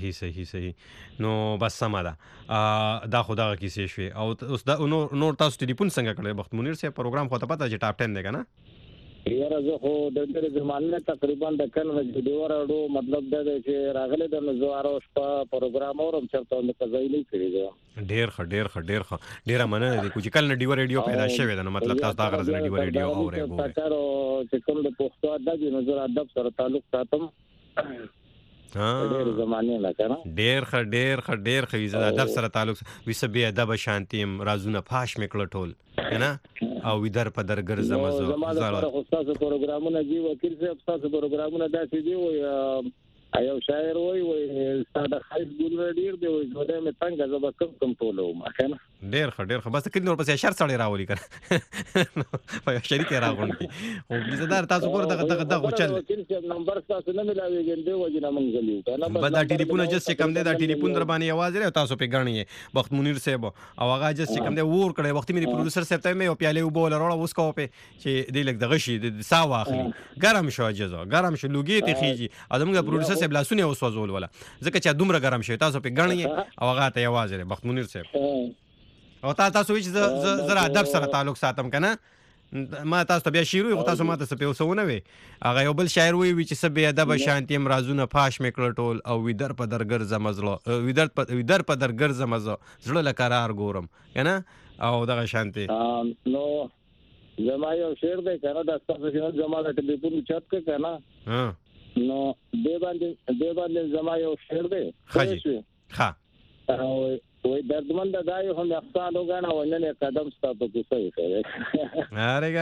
صحیح نو بس سم ده دا خدا کیسه شوي او اوس دا نور تاسو ټلیفون څنګه کړی بخت منیر صاحب پروګرام خو ته پته چې ټاپ 10 دی کنه یاره زه خو د دې زمانه تقریبا د کله د دیوار اړو مطلب دا دی چې راغله د نزوارو شپه پروګرام اورم چرته نو کځایلی کړی دی ډیر مننه دي چې کله ډیو ریډیو پیدا شوی دا نو مطلب تاسو دا غرض ډیو ریډیو اورئ چې کوم د پښتو ادب نظر ادب سره تعلق ساتم ډیر زمانه نه کنه ډیر خو ادب سره تعلق وسه به ادب شانتیم رازونه پاش میکړه ټول کنه او ودر په درګر زمزه زړه خو تاسو پروګرامونه دی وکیل صاحب تاسو پروګرامونه داسې دی او ایو شاعر وای ساده خایس ګل ډیر دی وای زه مې څنګه زما کم ټولو ما کنه ډیر خو بس کله نور پسې شر سړی راولي کنه په شریک راغونډي او بيزدار تاسو کور دغه چل نمبر تاسو نه ملاويږي دی وجه نه منګلیو کنه بس دا ټلیفون جس کم دی دا ټلیفون در باندې आवाज لري تاسو په غنی بخت منیر صاحب او هغه جس کم دی ور کړي وخت مې پروډوسر صاحب ته مې او پیاله وبول وروړه اوس کو په چې دی لګ دغه شي د ساوا اخلي ګرم شو اجازه ګرم شو لوګي ته خيږي ادمګه پروډوسر صاحب لاسونه وسوځول ولا ځکه چې دومره ګرم شي تاسو په غنی او هغه ته आवाज لري بخت منیر صاحب او تاسو چې زرا ادب سره تعلق ساتم کنه ما تاسو ته بیا شعر وي تاسو ما ته څه پیوسونه وي هغه یو بل شاعر وي چې سبه ادب شانتي امرازونه پاش میکړ ټول او ویدر په درګر زمزلو ویدر په درګر زمزو زړه لکرار ګورم کنه او دغه شانتي نو زما یو شعر دی کنه د تاسو چې زما د ټلیفون چت کې کنه نو دی باندې زما یو شعر دی ښه وای دردمند دای هم احسان وګاڼه ولنه قدم ستاسو کې صحیح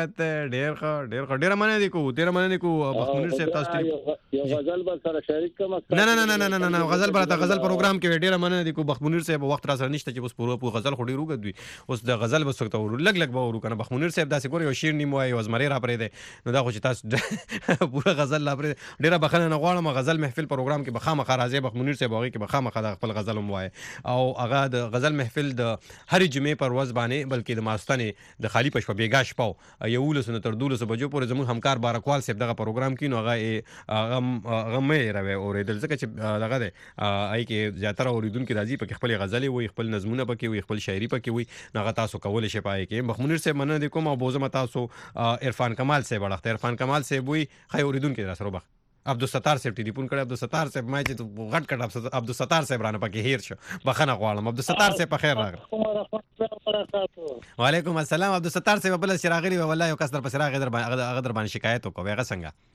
اره ډیر مننه کو بخت منیر صاحب تاسو یو غزل به سره شریک کوم نه غزل پروګرام کې ډیر مننه کو بخت منیر صاحب وخت را سره نشته چې اوس پورو غزل خو ډیر وګدوي اوس د غزل بسکته لګ به ورو کنه بخت منیر صاحب داسې ګور یو شعر نیمه او زمری را پرې ده نو دا خو چې تاسو پورا غزل لا پرې ډیر بخنه نه غواړم غزل محفل پروګرام کې بخامه خرازه بخت منیر صاحب هغه کې بخامه خپل غزل موای او هغه د غزل محفل د هر جمعې پر ورځ باندې بلکې د ماستانه د خالی پښه بیګا شپاو یو لسنه تر 12 بجو پورې زموږ همکار بارکوال صاحب دغه پروګرام کې نو هغه مې راوي اورېدل ځکه چې دغه دی آی کې زیاتره اوریدونکو راځي په خپل غزلې وي خپل نظمونه پکې وي خپل شاعري پکې وي هغه تاسو کولای شئ پای کې مخمنیر صاحب مننه کوم او بوزم تاسو عرفان کمال صاحب وړاندې عرفان کمال صاحب وي خای اوریدونکو را سره عبدالستار صاحب ټلیفون کړ عبدالستار صاحب ما چې غټ کټ عبدالستار صاحب رانه پکې هیر شو بخنه غواړم عبدالستار صاحب په خیر راغله وعلیکم السلام عبدالستار صاحب بل شراغلی والله یو کس در پس راغی در باندې شکایت وکړ هغه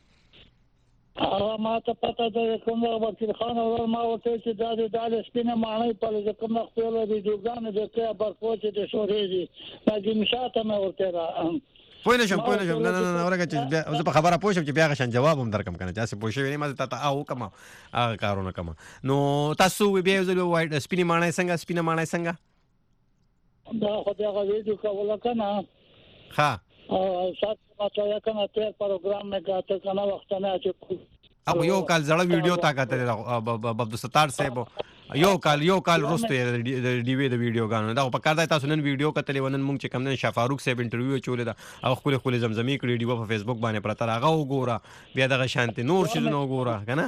څنګه ما ته پته ده کوم وکیل خان او ما ورته چې دا سپینه معنی په کوم خپل ویډیوګان د کې برخوچ د شورېږي دا چې مشاته مې ورته پوه نه شم نه اورګه چې زه په خبره پوه شم چې بیا غشن جواب هم درکم کنه چې څه پوه شوی نه مزه ته او کما هغه کارونه کما نو تاسو بیا یو ځل وایي سپینه معنی څنګه دا خو دا ویډیو کوله کنه ها साथ मतलब کنه تیر پروګرام میں کاته کنه وخت نه چې اب یو کال زړه ویډیو تا کاته عبدالستار صاحب یو کال وروسته د ډي وی د ویډیو غانو دا په کار دی تاسو نن ویډیو کتلې ونن مونږ چې کم نن شاه فاروق صاحب انټرویو چولې دا او خپل زمزمي کړی ډیو په فیسبوک باندې پرته راغه وګوره بیا دغه شانتي نور شي نو وګوره کنه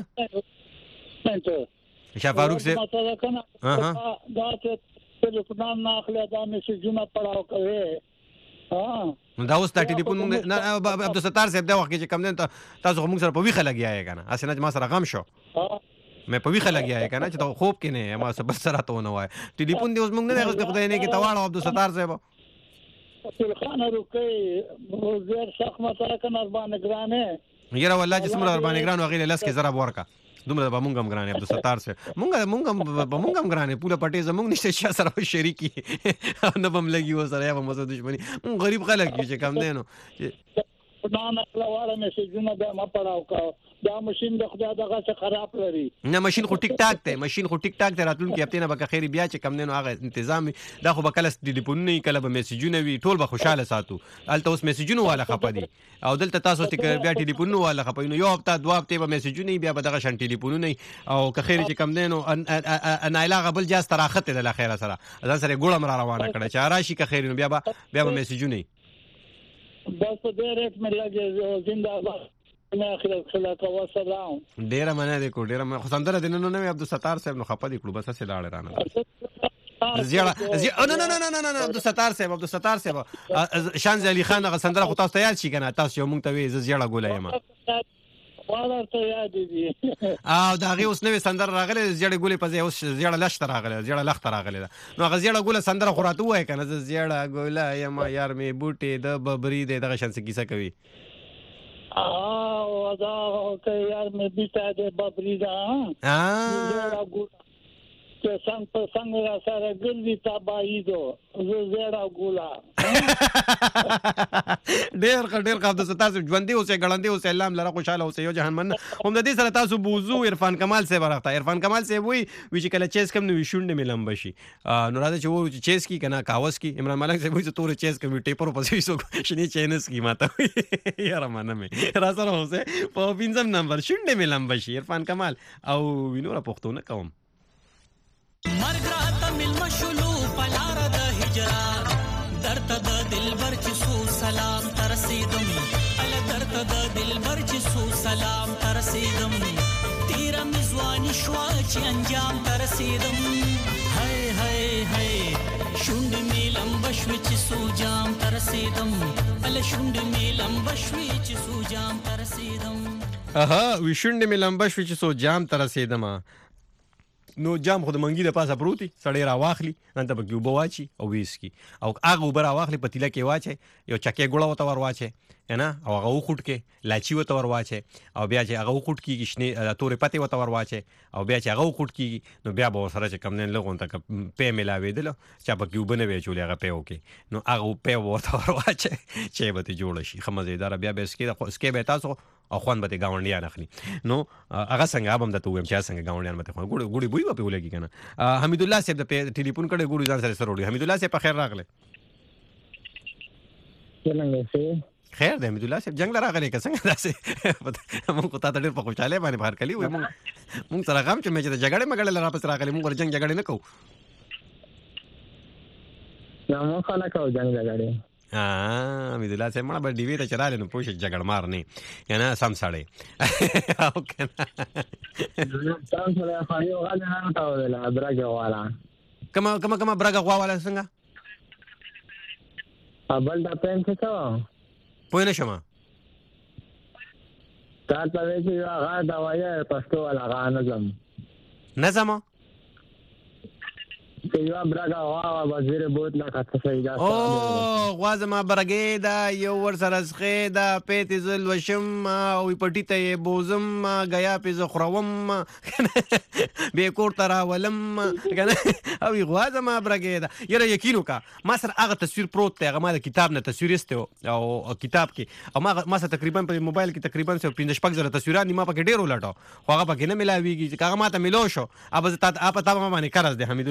شاه فاروق صاحب دا چې ټلیفون نه اخلي دا میسجونه پړاو کوي نو دا اوس د ټلیفون نه عبدالستار صاحب دا وخت چې کم نن تاسو موږ سره په ویخه لګیاي کنه اسنه ما سره غم شو مې په ویخه لګیاي کنه چې ته خوب کې نه ما سره سره ته نه وای ټلیفون دې اوس موږ نه غوښته خدای نه کې تواړو عبدالستار صاحب خانه روکي زیر شخ مثلا کنه باندې ګرانه یره والله چې سمره باندې ګرانه غیله لاس کې زرا ورکا دومره به مونږ هم ګرانه عبدالستار صاحب مونږ هم ګرانه پوره پټې زمونږ نشته چې سره شریکی نه بم لګي و سره یا مزه دښمنی مونږ غریب خلک یو چې کم دینو نه لواله میسجونه به ما پړاو کا دا ماشين د خدای دغه څه خراب لري نه ماشين خو ټیک ټاک ته راتلون کې هفته نه به خیر بیا چې کم دینو هغه تنظیم دا خو به کله ټلیفون نه کله به میسجونه وی ټول به خوشاله ساتو الته اوس میسجونه والا خپدي او دلته تاسو چې بیا ټلیفون والا خپینو یو هفته دوه هفته به میسجونه بیا به دغه شان ټلیفون نه او که خیر چې کم دینو ان علاقه بل جاست راخته د اخره سره ځان سره ګوړم را روانه کړه چې راشي که خیر بیا به میسجونه بس دې ریټ مې لګي زنده باد نه اخر خلاص او سلام ډیر مننه دې کو ډیر خو سندره دې نو عبدالستار صاحب نو خپدي کړو بس سه لاړ رانه زیړه نه عبدالستار صاحب شانز علي خان غ سندره خو تاسو یاد شي کنه تاسو یو مونږ ته وی زیړه ګولای ما ورته یاد دي او دا غي اوس نوې سندره راغله زیړه ګولې په ځای اوس زیړه لښت راغله زیړه لښت راغله نو غ زیړه ګوله سندره خوراته وای کنه زیړه ګولای ما یار می بوټي د ببري دغه شانس کیسه کوي دا که یار می بیتا د ببري دا زیړه ګوله چې څنګه را سره ګرځي تابعي دو زیړه ګوله ډېر تاسو ژوندې اوسې ګړندې اوسې الله لره خوشاله اوسې یو جهان من هم د دې سره تاسو بوزو عرفان کمال صاحب راغتا عرفان کمال صاحب وی چې کله چیس کم نو شونډه ملم بشي نو راځي چې و چیس کی کنه کاوس کی عمران ملک صاحب وی چې تور چیس کوي ټیپر په سې سو شنی چینس کی ماته یاره مانه مې را سره اوسې په پینځم نمبر شونډه ملم بشي عرفان کمال او وینو را پښتو نه کوم مرګ راته ملما شلو پلار د هجران درته د دلبر چې سو سلام ترسیدم ال درته د دلبر چې سو سلام ترسیدم تیرا مزوانی شوا چې انجام ترسیدم هاي هاي هاي شوند میلم بشوي چې سو جام ترسیدم ال شوند میلم بشوي چې سو جام ترسیدم وی شوند میلم بشوي چې سو جام ترسیدم نو جام خو د منګي د پاسه پروتي سړی را واخلي نن ته بګو بواچی او ویسکی او هغه وبره واخلي پتیله کې واچي یو چکه ګوړه وته ور واچي نه او هغه وخټ کې لاچی وته ور واچي او بیا چې هغه وخټ کې شنه تورې پته وته ور واچي او بیا چې هغه وخټ کې نو بیا به سره چې کم نه لغون ته په ملاوي دل چې بګو بنه وی چولې هغه په وکي نو هغه په وته ور واچي چې به ته جوړ شي خمزیدار بیا به اسکه به تاسو او خوان به گاونډیان اخلي نو هغه څنګه ابم د تویم چې څنګه گاونډیان مته خو ګوړي بوي په ولګي کنه حمید الله صاحب د ټلیفون کړه ګوړي ځان سره وروړي حمید الله صاحب په خیر راغله خیر دی حمید الله صاحب جنگ راغلی که څنګه داسې موږ ته ډېر په خوشاله باندې بهر کلی وي موږ سره غم چې مې چې جګړې مګړې لرا پس راغلی موږ جنگ جګړې نه کوو نه موږ نه کوو جنگ جګړې حمید الله صاحب مړه به ډي وی ته چراله نو پوښ جګړ مار نه یعنی سم سړی او کنه سم سړی خو یو غاړه نه تاو ولا برګه والا کما برګه والا څنګه ابل دا پین څه پوه نه شم تا ته وی چې هغه دا وایي پښتو ولا نظم یو برګه وا وزیر بوت لا کته سیدا او غوازما برګه دا یو ور سره ځخه دا پېت زل وشم او پټی ته بوزم غیا په زخروم به کور ترا ولم کنه او غوازما برګه دا یره یقینو کا ما سره هغه تصویر پروت ته هغه ما د کتاب نه تصویر استه او کتاب کې او ما سره تقریبا په موبایل کې تقریبا 15 زره تصویران ما پکې ډیرو لټو خو هغه پکې نه ملاویږي چې هغه ما ته ملو شو اب ته ما باندې قرض ده حمید الله صاحب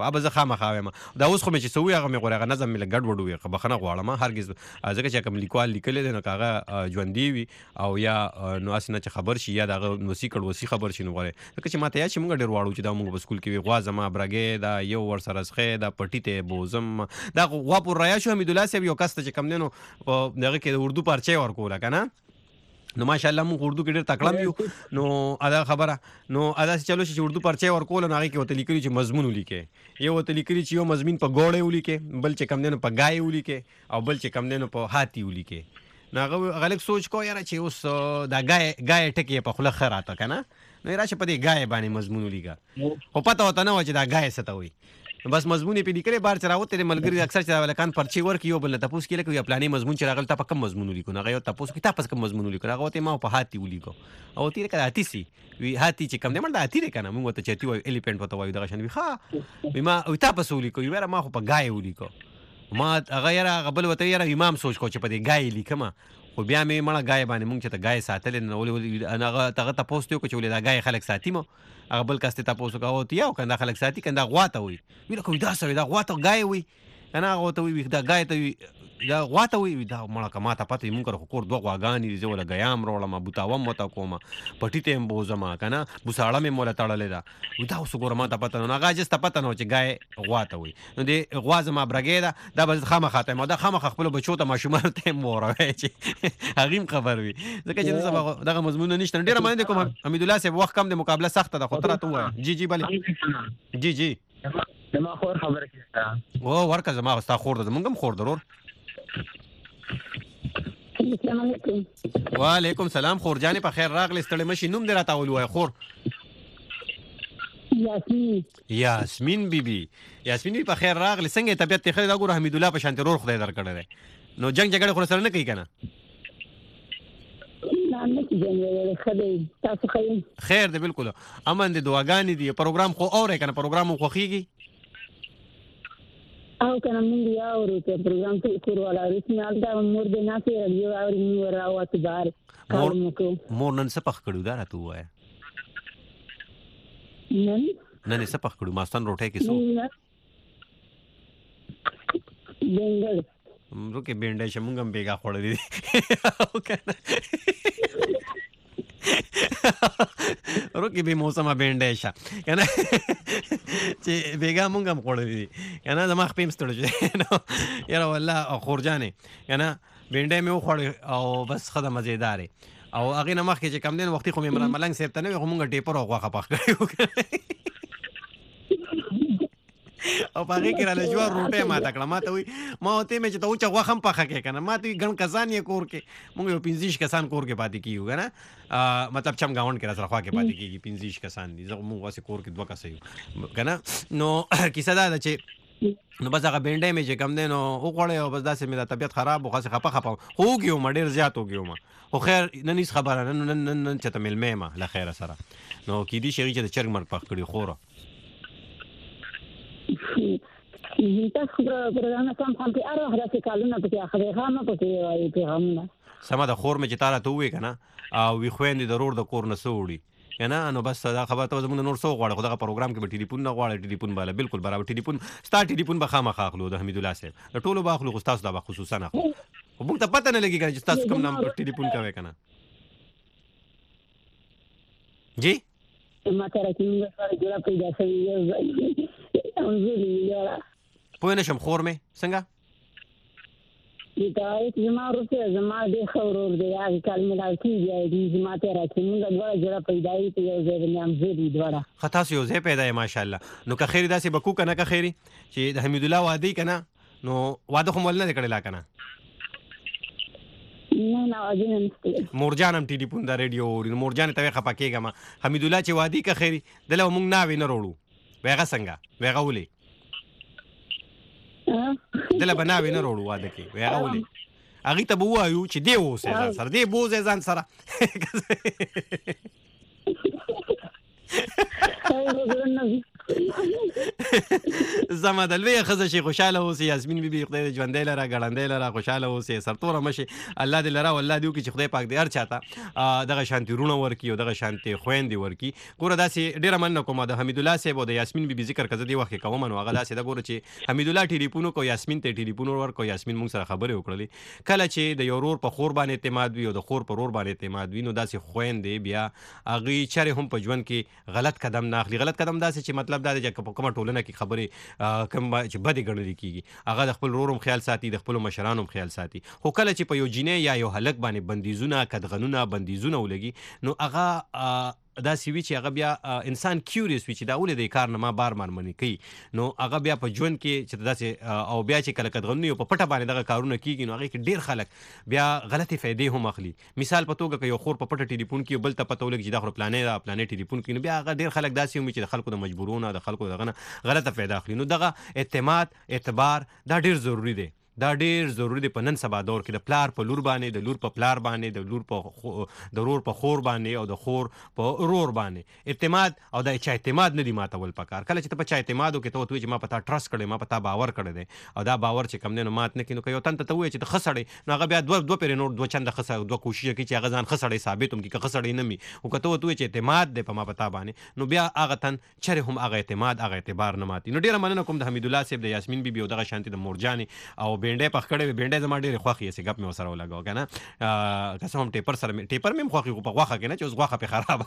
اب زه خامخا وایم دا اوس خو مې چې سوي هغه مې غوړه نظم مې ګډ وډ وي بخنه غواړم هرگز ځکه چې کوم لیکوال لیکل دي نو کاغه ژوندۍ وي او یا نو اسنه چې خبر شي یا دغه وسی خبر شي نو غواړي ځکه چې ماته یا چې موږ ډیر واړو چې دا موږ په سکول کې وي غوا زما برګې دا یو ور سره سخه دا پټی ته بوزم دا غوا پر رایا شو حمید الله صاحب یو کس چې کم دینو دغه کې اردو پرچې ورکول کنه نو ماشاءالله موږ اردو کې ډېر تکړه یو نو ادا خبره نو ادا چې چلو چې اردو پرچې ورکول نو هغه کې وته لیکلي چې مضمون ولیکي یو وته لیکلي چې یو مضمون په ګوړې ولیکي بل چې کم دینو په گای ولیکي او بل چې کم دینو په هاتی ولیکي نو هغه غلط سوچ کو یاره چې اوس دا گای ټکی په خله خراته کنه نو راشه په دې گای باندې مضمون ولیکا خو پته وته نه و چې دا گای څه ته وي بس مضمون په لیکلې بار چراوته ملګری اکثر چې ولکان پرچی ورک یو بل تاسو کې لکه یو پلاني مضمون چې راغل ته په کم مضمون لیکو نه یو تاسو کې تاسو کم مضمون لیکو هغه ته ما په هاتی ولیکو او تیر کړه هاتی سي وی هاتی چې کم نه مړه هاتی کنه موږ ته چتی وای الیفنٹ وته وای دغه شن وی ها ما او تاسو ولیکو یو ما خو په گای ولیکو ما هغه یاره غبل وته یاره امام سوچ کو چې په دې گای لیکم خو بیا مې مړه گای باندې مونږ چې ته گای ساتل نه ولې هغه ته پوسټ یو کو چې ولې دا گای خلک ساتي مو هغه بل کاسته تاسو کوو ته یو کنده خلک ساتي کنده غواته وي ویل کوي دا سوي دا غواته گای وي انا غواته وي دا گای ته دا غواته وي دا مړه کما ته پته مونږ کور دوه غواګانی دي ولا غیام روړم بوتاوم متا کوم پټی ته بوزما کنه بوساړه مې مولا تړلې دا دا اوس ګورما ته پته نه غاجس ته پته نه چې گای غواته وي نو دې غوازما برګې دا بس خامه خاطه مو دا خامه خپل بچو ته ماشومان ته موروي چې هغه خبر وي ځکه چې سبا دغه مضمون نشته ډیر باندې کوم حمید الله صاحب وخت کم د مقابله سخته ده خطر ته وای جی بله جی زما خور خبره کیسه او ورکه زما استا خور ده مونږ هم خور ضرور السلام علیکم وعلیکم سلام خور جانې په خیر راغلی ستړی مشي نوم دې راته ولوای خور یاسمین بیبي یاسمین په خیر راغلی څنګه طبیعت ته خیر دا ګور حمید الله په شانت رور خدای درکړی دی نو جنگ جګړه خو سره نه کوي کنه خیر دی بالکل امن دی دعاګانې دی پروګرام خو اورې کنه پروګرام خو خوخیږي او کنه موږ یو ورته پروګرام ته کور ولا رسمي الدا مور دې نه سي یو اور مو راوات بار مور نن څه پخ کړو دا راته وای نن څه پخ کړو ماستان روټه کې سو بنګل روکه بنډه شمونګم بیگا خوړلې او کنه روکه به موسمه بنډه شه کنه چې بیگا مونږم خوړلې کنه زما خپم ستړي نو یاره والله خورجانې کنه بنډه مې خوړ او بس خدای مزیدار او هغه نه مخکې چې کم دین وختي خو مې ملنګ سیب ته نه مونږ ټیپر او غوخه پخ کړو او پاره کې را لجوا روټه ما تکړه ما ته وي ما ته مې چې ته اوچا غوخم پخه کې کنه ما ته ګڼ کسان یې کور کې مونږ یو 15 کسان کور کې پاتې کیو کنه مطلب چم گاوند کې سره خوا کې پاتې کیږي 15 کسان دي زه مونږ واسه کور کې دوه کس یو کنه نو کیسه دا چې نو بس هغه بنډه مې چې کم دی نو وخوړی او بس داسې مې د طبیعت خراب و خاصه خپه هوګیو ما ډېر زیات هوګیو ما خو خیر نن هېڅ خبره نن چې ته میلمه یم له خیره سره نو کیدای شي هغې چې د چرګ مرګ پخ کړي خوره سمه ده خور مې چې تا راته ووایې که نه او وي خویندې د رور د کور نه څه وړي کنه نو بس دا خبره ته زموږ نور څه غواړي خو دغه پروګرام کې به ټلیفون نه غواړي ټلیفون به بالکل برابر ټلیفون ستا ټلیفون به خامخا اخلو د حمید الله صاحب د ټولو به اخلو خو ستاسو دا به خصوصا اخلو خو موږ ته پته نه لګي کنه چې تاسو کوم نام ټلیفون کوئ کنه جی ما ته راځي موږ جوړه پیدا شوی پوه نه شم خور مې څنګه دا زما روپه زما د خورور دی هغه کلمه راځي دی زما ته راځي موږ دغه جوړه پیدا یې یو ځای باندې هم زیری دواړه خطا سي یو ځای پیدا یې ماشاءالله نو که خیر داسې بکو کنه که خیری چې د حمید الله وادي کنه نو واده خو مول نه کړی لا کنه نه واجب نشته مورجان هم ټلیفون دا ریډیو مورجان ته خپه کېګم حمید الله چې وادي که خیری دله موږ نه وینرولو وېغه څنګه وېغه ولي دله بناوي نه وروړو واده کې وېغه ولي هغه ته وایو چې دی اوسه ځان سره دی بوزه ځان سره زما د لوی خزه شي خوشاله اوسې یاسمین بیبي خدای دې ژوندۍ لره ګړندۍ لره خوشاله اوسې سرتوره مشي الله دې لره والله دې وکړي چې خدای پاک دې هر چاته دغه شانتي رونه ورکړي او دغه شانتي خویندې ورکړي. ګوره داسې ډېره مننه کوم د حمیدالله صاحب او د یاسمین بیبي ذکر که زه دې وخت کې کوم نو هغه داسې ده ګوره چې حمیدالله ټلیفون وکړو یاسمین ته ټلیفون ورکړو یاسمین موږ سره خبرې وکړلې. کله چې د یو ورور په خور باندې اعتماد وي او د خور په ورور باندې اعتماد وي نو داسې خویندې بیا هغوی چرې هم په ژوند کې غلط قدم نه اخلي. غلط قدم داسې چې مطلب دا دی چې په کومه ټولنه کې خبرې کوم چې بدې ګڼل کېږي هغه د خپل ورور هم خیال ساتي د خپلو مشرانو هم خیال ساتي. خو کله چې په یو جینۍ یا یو هلک باندې بندیزونه قدغنونه بندیزونه ولګي نو هغه داسې وي چې هغه بیا انسان کیوریس وي چې دا ولې د کار نه ما بار منې کوي نو هغه بیا په ژوند کې چې داسې او بیا چې کله قدغنونه یو په پټه باندې دغه کارونه کېږي نو هغې کې ډېر خلک بیا غلطې فایدې هم اخلي. مثال په توګه که یو خور په پټه ټلیفون کې بل ته پته ولګي چې دا خو پلانې ده پلانې ټلیفون کې نو بیا هغه ډېر خلک داسې هم وي چې د خلکو د مجبورونه د خلکو دغه نه غلطه فایده اخلي. نو دغه اعتماد اعتبار دا ډېر ضروري دی. دا ډېر ضروري دی په نن سبا دور کې د پلار په لور باندې د لور په پلار باندې د لور په د رور په خور باندې او د خور په رور باندې اعتماد او د چا اعتماد نه دی ماتول پکار. کله چې ته په چا اعتماد وکړې ته ورته وایي چې ما په تا ټرست کړی ما په تا باور کړی دی او دا باور چې کوم دی نو مات نه کړي نو که یو تن ته وایي چې ته ښه سړی نو هغه بیا دوه پیرې نور دوه چنده ښه دوه کوشش کوي چې هغه ځان ښه سړی ثابت هم کړي که ښه سړی نه وي. خو که ته ورته وایي چې اعتماد دی په ما په تا باندې نو بیا هغه تن چرې هم هغه اعتماد هغه اعتبار نه ماتي. نو ډېره مننه کوم د حمیدالله صاحب د یاسمین بیبي او دغه شانتي د مورجانې او بینډۍ پخ کړی بینډۍ زما ډېرې خوښې یې ګپ مې ورسره ولګاو که نه که څه هم ټیپر مې هم خوښې خو په غوښه کې نه چې اوس غوښه پې خرابه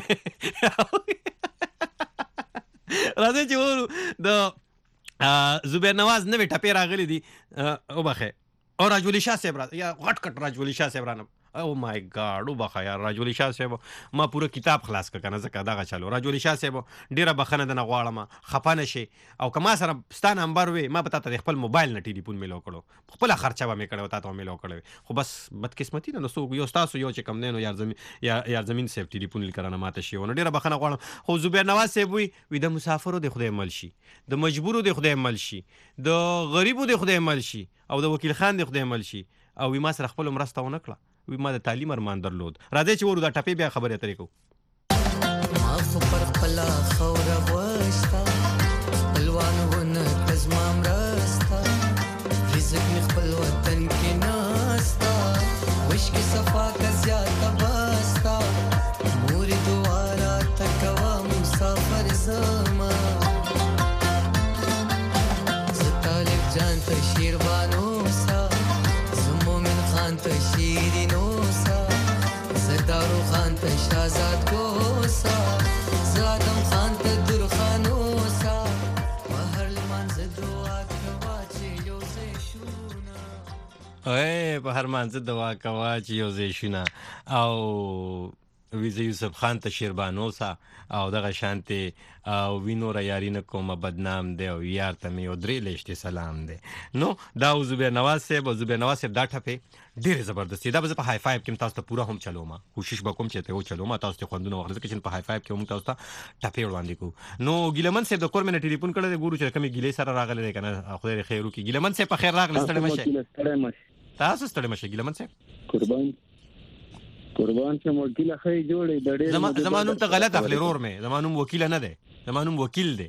راځئ چې وورو د زبیر نواز نوې ټپې راغلي دي وبخئ او راجولي شاه صاحب یا غټ کټ راجولي شاه صاحب رانه او مای ګاډ وبخه یار راجولي شاه صاحب ما پوره کتاب خلاص کړ کنه ځکه دغه چلو راجولي شاه صاحب ډیره بخنه دنه غواړم خپه نشي او که ما سره ستا نمبر وي ما به تاته خپل موبایل نه ټلیفون میلو کړو خپل خرچه به مې کړو تاته میلو کړو خو بس بدقسمتي نه نو یو تاسو یو چې کم نه نو یار زمين صاحب ټلیفون لیکرانه ماته شي ونه ډیره بخنه غواړم. خو زبیر نواز صاحب وي د مسافرو د خدای مل شي د مجبورو د خدای مل شي د غریبو د خدای مل شي او د وکیل خان د خدای مل شي او وي ما سره خپل مرسته ونه کړه وی ما د تعلیم ارمان درلود. راځئ چې ورو دا ټپې بیا خبرې اترې کوو. ما خو پر خپله خوره غوښته خپلوانونه ته زما مرسته رزق مې خپل وطن کې ناسته وشکې صفا که زیاته بسته مورې دعا راته کوه مسافر زما زه طالب جان ته شیربان اوسه زه مومن خان ته شیرین اوسه زه دارو خان ته شهزاد اوسه زه آدم خان ته درخان اوسه په هر لمانځه دعا کوه چې یو ځای شونه په هر لمانځه دعا کوه چې یو ځای شونه او ویزه یوسف خان ته شیربان اوسه او دغه شانتې او وینو را یاري نه کومه بدنام دی او یار ته مې یو درې لیشتې سلام دی. نو دا او زبیر نواز صاحب او زبیر نواز صاحب دا ټپې ډېرې زبردستي دا به زه په های فایو کې تاسو ته پوره هم چلوم کوشش به کوم چې ته وچلوم تاسو ته خوندونه واخلم ځکه چې په های فایو کې موږ تاسو ته ټپې وړاندې کوو. نو ګیلمن صاحب د کور مې ټلیفون کړی دی ګورو چې کومې ګیلې سره راغلی دی که نه خدای دې خیر وکړي. ګیلمن صاحب په خیر راغلی ستړی مشئ تاسو ستړی مشئ ګیلمن صاحب قربان شم وکیل خې جوړې د ډېر زمانوم ته غلط اخلي رور مې زمانوم وکیل نه دی زمانوم وکیل دی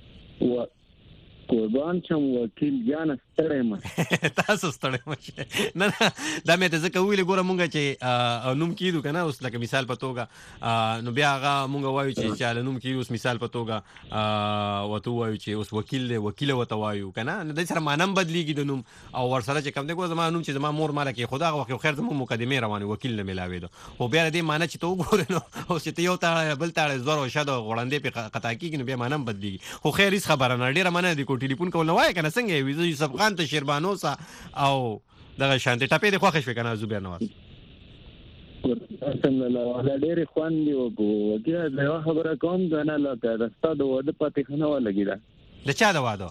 قربان شم وکیل جان ستړی مې تاسو ستړی مې نه دا مې ته ځکه ویلې ګوره مونږ چې نوم کیدو که نه اوس لکه مثال په توګه نو بیا هغه مونږ وایو چې چاله نوم کیدو اوس مثال په توګه ورته ووایو چې اوس وکیل دی وکیله ورته وایو که نه د سره معنی هم بدلېږي د نوم او ورسره چې کوم دی ګوره زما نوم چې زما مور ماله کې خو دغه وخت یو خیر زموږ مقدمې روانې وکیل نه میلاوېده خو بیا د دې معنی چې ته وګورې نو اوس چې ته یو تاړه بل تاړه زور او شد او غوړندې پې قطع کېږي نو بیا معنی هم بدلېږي خو خیر هېڅ خبره نه ډېره مننه دي ټلیفون کول نه وایه که نه څنګه یې وي زه یوسف خان ته شیربان اوسه او دغه شانتې ټپې دې خوښې شوې که نه زبیر نواز څنګه ډېرې خوند دي وکیل د یوه خبره کوم که نه لکه د ستا د واده پاتېخانه ولګېده د چا د واده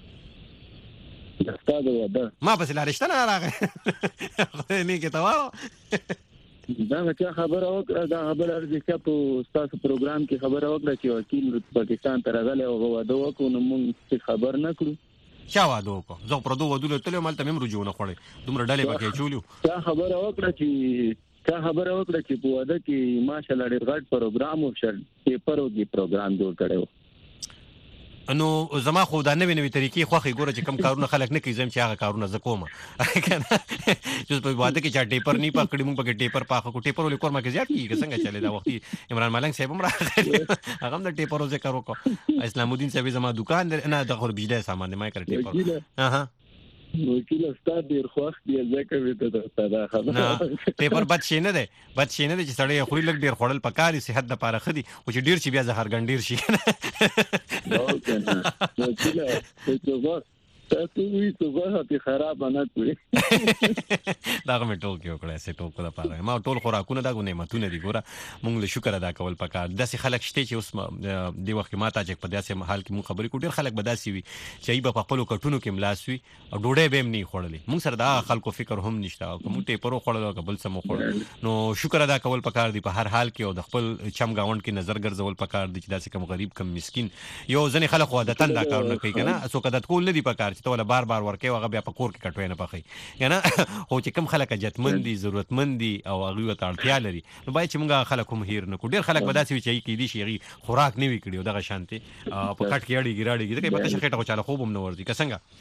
د ستا د واده ما پسې لا رشته نه راغی خدای نیکې ته واړه دا چا خبره وکړه دا خبره ارزښت په ستاسو پروګرام کې خبره وکړه چې وکیل پاکستان ته راغلی او واده وکړو نو موږ خبر نه کړو چا واده وکړو زه پردو ودو تللی وم هلته مې هم رجوع نه خوړی دومره ډلې پکې چولیو چا خبره وکړه چې په واده کې ماشاءالله ډېر غټ پروګرام او پیپرو کې پروګرام جوړ کړی و نو زما خو دا نوې طریقې خوښې ګوره چې کم کارونه خلک نه کوي زم چې هغه کارونه زه کوم کنه چې په واده کې چا ټیپر نه پکړی مونږ پکې ټیپر پاخه کو ټیپر ولې کورما کې زیات کیږي څنګه چلے دا وخت عمران ملنګ صاحب هم راغلی هغه هم د ټیپرو ذکر وکړو اسلام الدین صاحب زما دکان نه د خور بجلی سامان نه ما کړ ټیپر اها وکیل استاد ډیر خوښ دی ځکه وته دا خبره ټیپر بد شي نه دی چې سړی خوري لګ ډیر خورل پکاري صحت د پاره خدي او چې ډیر شي بیا زهر ګنډیر شي نو کنه وکیل تاسو وی څه خراب نه کوي دا مې ټوکې وکړه سه ټوکو د پاره ما ټول خوراکونه دا نعمتونه دي ګوره مونږ له شکر ادا کول پکار داسې خلک شته چې اوس دی وخت ما ته چې په داسې حال کې مونږ خبرې کو ډیر خلک به داسې وي چې ای په خپل کټونو کې ملاس وي او ډوډۍ به هم نه خوړلې مونږ سره دا خلکو فکر هم نشته او کوم ټیپرو خوړل او قبل سم خوړل نو شکر ادا کول پکار دي په هر حال کې او د خپل چم گاوند کې نظر ګرځول پکار دي چې داسې کم غریب کم مسکین یو ځنې خلک عادتاً دا کارونه کوي کنه اسو کدت کول نه دي پکار چې ته بار بار ورکه هغه بیا په کور کې کټوي نه پخې کنه خو چې کم خلک اجتمند دي ضرورتمند دي او هغه ته اړتیا لري نو باید چې موږ خلک هم هیر نه کو ډیر خلک بداسي وي چې کې دي شي خوراک نه وی کړي دغه شانتي په کټ کې اړي ګراړي دغه پته شخه ټکو چاله خوب هم نه ورځي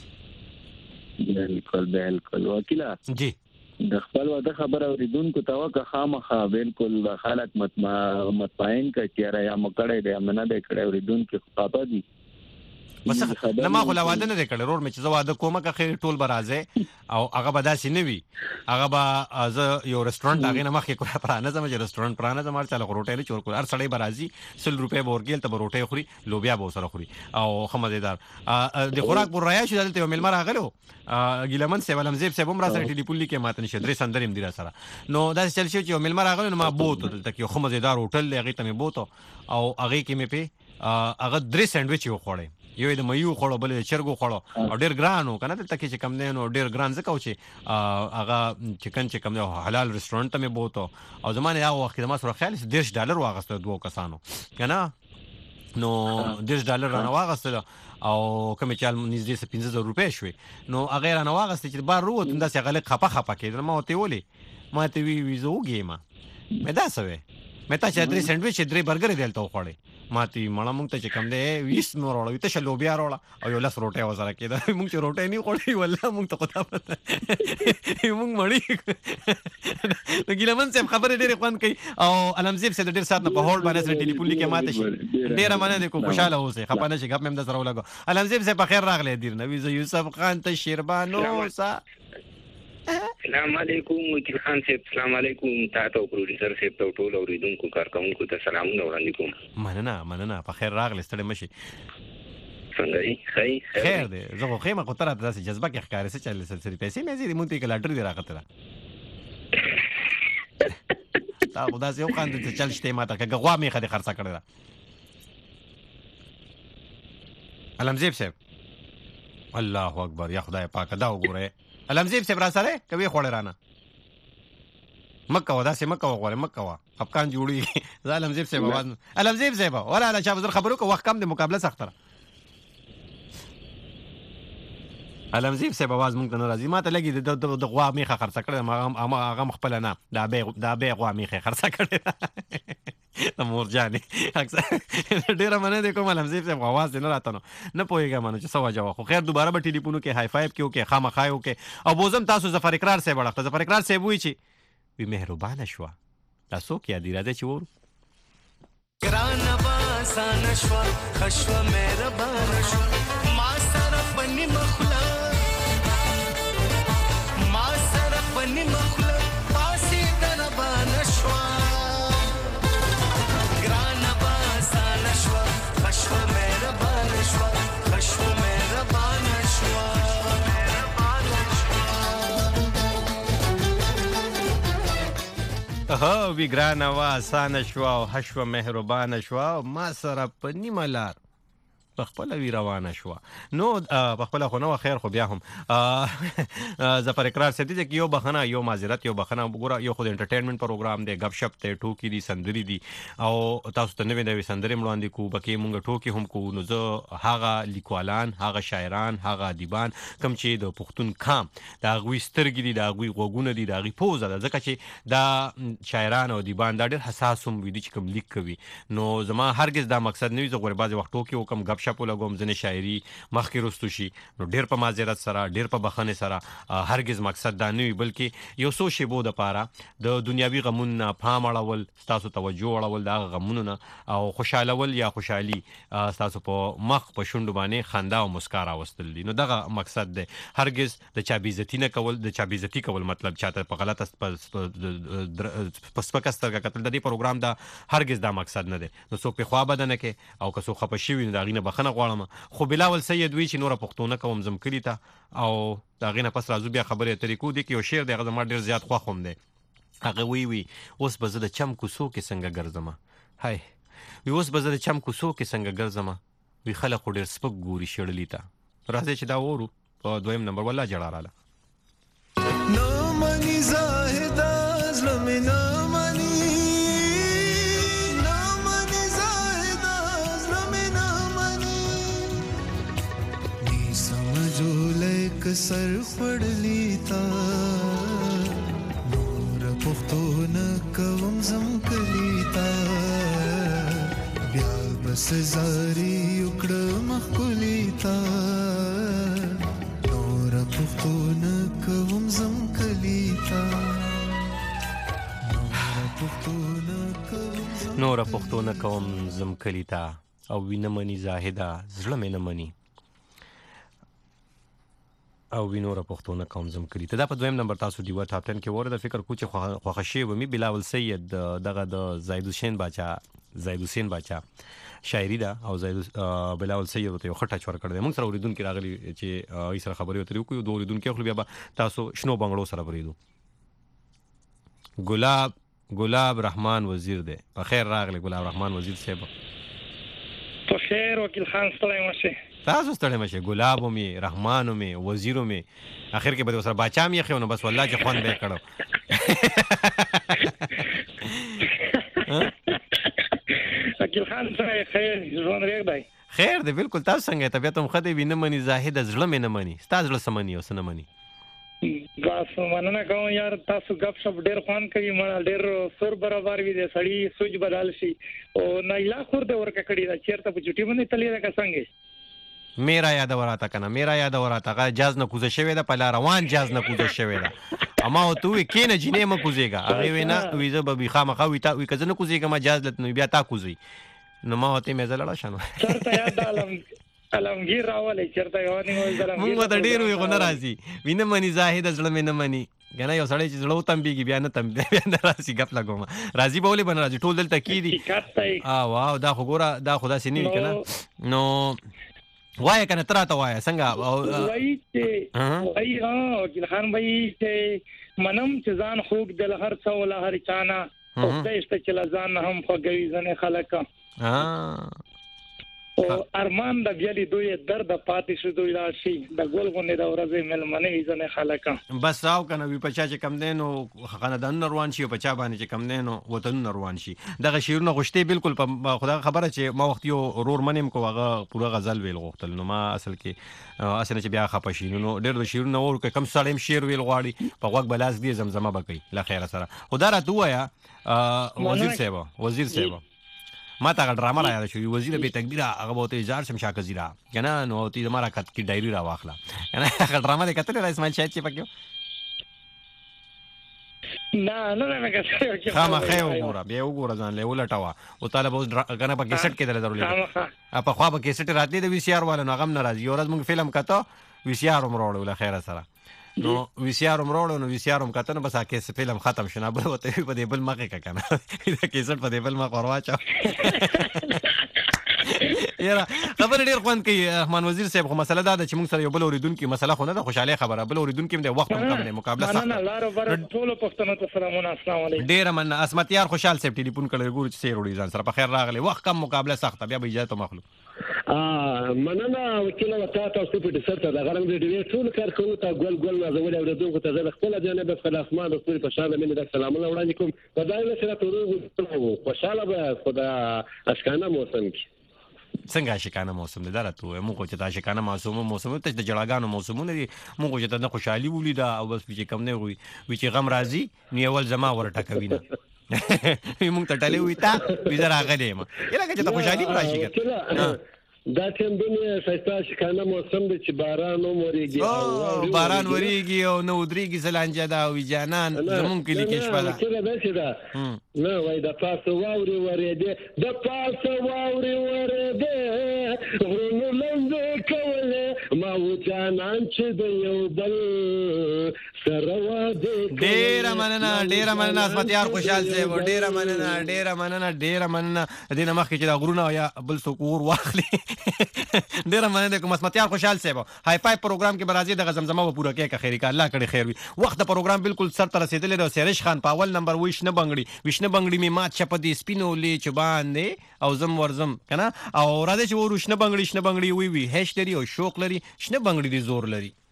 څنګه بالکل وکیلا جی د خپل واده خبر اوریدونکو ته وکه خامخا بالکل خلک مطمئن کړي یا مکړې دی امنه دی کړي اوریدونکو خطا دي بس نه ما خو لا واده نه کړل رور مې چې زه واده کومه که خیر ټول برازه او هغه به داسې نه وي هغه به از یو رستورانت هغه نه مخکې کوه پرانه زما چې رستورانت پرانه زما چاله روټي چور کو هر سړی برازي 100 روپے ورګیل ته روټي خوري لوبیا به سره خوري او خمدیدار د خوراک پر رایا شو دلته مل مر غلو ګیلمن سی ولم زیب سبم را سره ټلیفون لیکه ماته نشه درې سندریم دی را سره نو دا چل شو چې مل مر غلو نو ما بوت دلته کې خمدیدار هوټل لغه ته مې بوت او هغه کې مې په هغه درې سانډویچ یو خوړې یو د مېو خوړو بل د چرګو خوړو او ډیر ګرانو کنه دلته کې چې کم نه نو ډیر ګران ځکه چې هغه چکن چې کم نه حلال رستورانت ته مې بوته او زمانه هغه وخت ما سره خیال $10 واغسته دوه کسانو کنه نو $10 رانه واغسته او کوم چې نږدې 15000 روپے شوي نو هغه رانه واغسته چې بار وروت انداسه غلط خپه کېدل ما ته ولې ما ته وی ویزوګې ما مې دا سوي مې تا چې درې سانډویچ درې برګر دلته خوړې ماتي مړه مونږ ته چې کم دی 20 نور وروړو ته شلو بیا وروړه او یو لاس روټه وزره کېده مونږ چې روټه نه خوړې ولا مونږ ته پتا مونږ مړی نو ګیلمن صاحب خبره ډېر خوان کوي او علمزیب صاحب ډېر سات نه په هولډ باندې سره ټلیفون لیکه ماته شي ډېر مننه د کو خوشاله اوسه خپانه شي غپ مې د سره ولګو علمزیب صاحب په خیر راغلی دیر نو زه یوسف خان ته شیربانو سا السلام علیکم وکیل خان صاحب السلام علیکم تاسو پروډوسر صاحب ته ټول اوریدونکو کارکونکو ته سلامونه وړاندې کوم مننه په خیر راغلی ستړي مشي څنګه یې خیر دی زه خو خیمه کو تر تاسو جذبه کې ښکارې څه چل سره پیسې مې زیری مونږ ته لاټري دی راغته تا خدا سي یو خان ته چل شته ماته که غوا مې خدي خرڅه کړل علمزیب صاحب الله اکبر یا خدای پاک دا وګوره علمزیب صاحب را سره کوي خوړ رانه مکه ودا سه مکه وغوره مکه وا افغان جوړي زه علمزیب صاحب आवाज علمزیب صاحب ولا لا شابه خبرو کو وخت کم د مقابله سختره علمزیب صاحب आवाज مونږ ته ناراضي ماته لګي د غوا میخه خرڅ کړه ما هغه مخبل نه دا به غوا میخه خرڅ کړه مورجاني ډیره مننه د کوم علمزیب صاحب आवाज نه راته نه پوهیږم نو چې سوا جواب خو خیر دوباره به ټلیفونو کې های فایو کې او کې خامخایو کې او بوزم تاسو ظفر اقرار صاحب وړاندې ظفر اقرار صاحب وی چې وی مهربانه شو تاسو کې دی راځي چې ور ګران واسان شو خشو مهربانه شو ما سره پني مخلا ما سره پني مخلا پاسې دربانه شو خشو مهربان شو خشو مهربان شو وی ګران وا آسان شو او خشو مهربان شو ما سره په نیمه لار په خپل وی روانه شو نو په خپل خو نو خیر خو بیا هم ظفر اقرار سدي چې یو بخنه یو معذرت یو بخنه وګوره یو خو د انټرټینمنت پروګرام دی غب شپ ته ټوکی دي سندري دي او تاسو ته نوې نوې سندري مړاندې کو بکې مونږ ټوکی هم کو نو زه هغه لیکوالان هغه شاعران هغه ادیبان کم چې د پښتون کام دا غوي سترګې دي دا غوي غوګونه دي دا غي پوزه ده ځکه چې دا شاعران او ادیبان دا ډېر حساس هم وي دي چې کوم لیک کوي نو زما هرگز دا مقصد نه وي زه غوړ بازي وختو کې کوم غب شپو لګوم ځنې شاعري مخکې رستو شي نو ډیر په معذرت سره ډیر په بخښنې سره هرگز مقصد دا نه وي بلکې یو څو شیبو دپاره د دنیاوي غمونو نه پام اړول ستاسو توجه اړول د هغه غمونو نه او خوشحالول یا خوشحالي ستاسو په مخ په شونډو باندې خندا او مسکا راوستل دي نو دغه مقصد دی هرگز د چا بېعزتي نه کول د چا بېعزتي کول مطلب چاته په غلطه په سپکه سترګه کتل د دې پروګرام دا هرگز دا مقصد نه دی نو څوک پې خوا بده نه کوي او که څوک خفه شوي نو د هغې نه بخښنه غواړم خو بلاول سید وی چې نوره پښتو نه کوم ځم کلي ته او د هغې نه پس راځو بیا خبرې اترې کوو دې کې یو شعر دی هغه زما ډېر زیات خوښ هم دی هغه وی اوس به زه د چم کوڅو کې څنګه ګرځمه هی وی اوس به زه د چم کوڅو کې څنګه ګرځمه وی خلک خو ډېر سپک ګوري شړلي ته راځئ چې دا وورو په دویم نمبر والله جړه راله نه مني زاهده زړه مې نه مني نه مني زاهده زړه مې نه مني ني سمجھو لیک سر خړلی تا نور پختو نه کوم زم کلی تا بیا بس زاري وکړه مخکلی تا نور پختو نه کوم زم کلی تا نور پښتو نه کوم زم کلی تا او وینه مني زاهده زړه مې نه مني او وینور پښتو نه کوم زم کلی ته دا په دویم نمبر تاسو دیوه ټاپ 10 کې وره د فکر کو چې خوښ شي و می بلاول سید دغه د زید حسین باچا شاعری دا او زید بلاول سید ته خټه چور کړ دې موږ سره اوریدونکو راغلی چې ای سره خبرې وتري کوو دوه اوریدونکو خپل بیا تاسو شنو بنگړو سره وریدو ګلاب رحمان وزیر دی په خیر راغلی ګلاب رحمان وزیر صاحب په خیر وکیل خان ستړی مشه تاسو ستړی مشه ګلاب مې رحمان مې وزیر مې اخر کې به سره باچا مې خو نو بس والله چې خوان به کړو وکیل خان څنګه خیر ژوند ریګ دی خیر دی بالکل تاسو څنګه طبيعت هم خدای وینه مني زاهد زړه مې نه مني تاسو زړه سمني او سن مني تاسو مننه کوم یار تاسو غب شپ ډیر خوان کوي مړ ډیر سر برابر وي دي سړی سوچ بدل شي او نایلا خور د ورکه کړی دا چیرته په چټي باندې تللی دا څنګه میرا یاد وراته جاز نه کوزه شوی دا په روان جاز نه کوزه شوی دا اما او تو کینه جنې م کوزيګا هغه وینا ویزه به خامخا وی تا وی کزه نه کوزيګا ما جاز لته بیا تا کوزي نو ما وته مې زړه شنو چرته یاد علمگیر راولې چرته یو نه وای علمگیر موږ ته ډیر وی غو ناراضي وینه منی زاهد زړه مې نه مني کنه یو سړی چې زړه تمبيږي بیا نه تمبي بیا ناراضي غپ لګوم راضي بولې بن راضي ټول دلته کی دي واو دا خو ګوره دا خدا سي نه کنه نو وای کنه تراته وای څنګه وای چې وای وکیل خان وای چې منم چې ځان خوګ دل هر څو له هر چانا او دېشته چې لزان هم خوګوي ځنه خلک او ارمان د بیالي دوی درد پاتې شو دوی راشي د ګولغونې د ورځې ملمنې ځنه خلک بس راو کنه وی پچا چې کم دینو خاندان روان شي پچا باندې چې کم دینو وطن روان شي دغه شیرونه غشته بالکل خدا خبره چې ما وخت یو رور منیم کو هغه پوره غزل ویل غوښتل نو ما اصل کې چې بیا خپه شي نو ډېر د شیرونه ور کم سړیم شیر ویل غواړي په وګ بلاس دی زمزمه بکې لا خیر سره خدا را تویا وزیر صاحب ما تا ډرامه را یاد شو وزیر به تکبیر هغه بہت اجازه شم شاکه زیرا کنه نو تی زما را کټ کی ډایری را واخلا کنه هغه ډرامه د کتل را اسماعیل شاهد چې پکې نه مې کړه خامخې وګوره بیا وګوره ځان له ولټوا او طالب اوس کنه په کیسټ کې درته ضروري په خوا په کیسټ راتلې د وی سی آر والو غم ناراضي ورځ موږ فلم کته وی سی آر مروړو له خیره سره نو وی سی آر مروړو نو وی سی آر کته نو بس اکه فلم ختم شنه بل وته په دې بل مخه کنه دا کیسټ په دې بل مخه ورواچا یاره خبر ډیر خوان کوي رحمان وزیر صاحب خو مسله دا چې موږ سره یو بل اوریدونکو مسله خو نه د خوشاله خبره بل اوریدونکو د وخت کم دی مقابله سخت نه لار بر ټول پښتنو ته سلامونه السلام علیکم ډیر من اسمت یار خوشحال صاحب ټلیفون کړی ګور چې سیر وړي ځان سره په خیر راغلی وخت کم مقابله سخت بیا به اجازه مخلو مننه وکیل وتا تاسو په دې سره د غرم دې ټول کارکونکو ته ګل نازول او دغه ته زه خپل جانب خپل اسمان د خپل په شاله مې د سلامونه وړاندې کوم په دایره سره ټول خوشاله به خدا اشکانه موسم کې څنګه شکانه موسم دی درته موږ چې دا شکانه موسم ته د جړاګانو موسمونه دي موږ چې د خوشحالي ولیدا او بس چې کم نه وي چې غم راځي نو اول زما ورټکوي نه موږ ته ټلې وي تا وزرا غلې ما یلا چې ته خوشحالي راشي دا ټیم دنیا سایستا شکانه موسم د چې باران وریږي او باران وریږي او نو درېږي زلانجه دا وی جانان زمون کې لیکي شپه ده کله دا چې دا نه وای د پاسه واوري ورېده د پاسه واوري ورېده غرونو لنده کوله ما و جانان چې د یو بل سره واده ډېر مننه اسمتیار خوشحال صاحب ډېر مننه دینه مخکې چې دا غرونه یا بل سکور واخلي ډېر مننه کوم اسمتیار خوشحال صاحب هاي فای پروګرام کې برازي د غزمزمه و پوره کې کا خیر کا الله کړي خیر وي وخت د پروګرام بالکل سر تر رسیدلې د سریش خان په اول نمبر وښنه بنگړي می مات چپ دي سپینو لې چبان دي او زم ورزم کنه او راځي چې ورښنه بنگړي وی هیڅ لري او شوق لري شنه بنگړي دي زور لري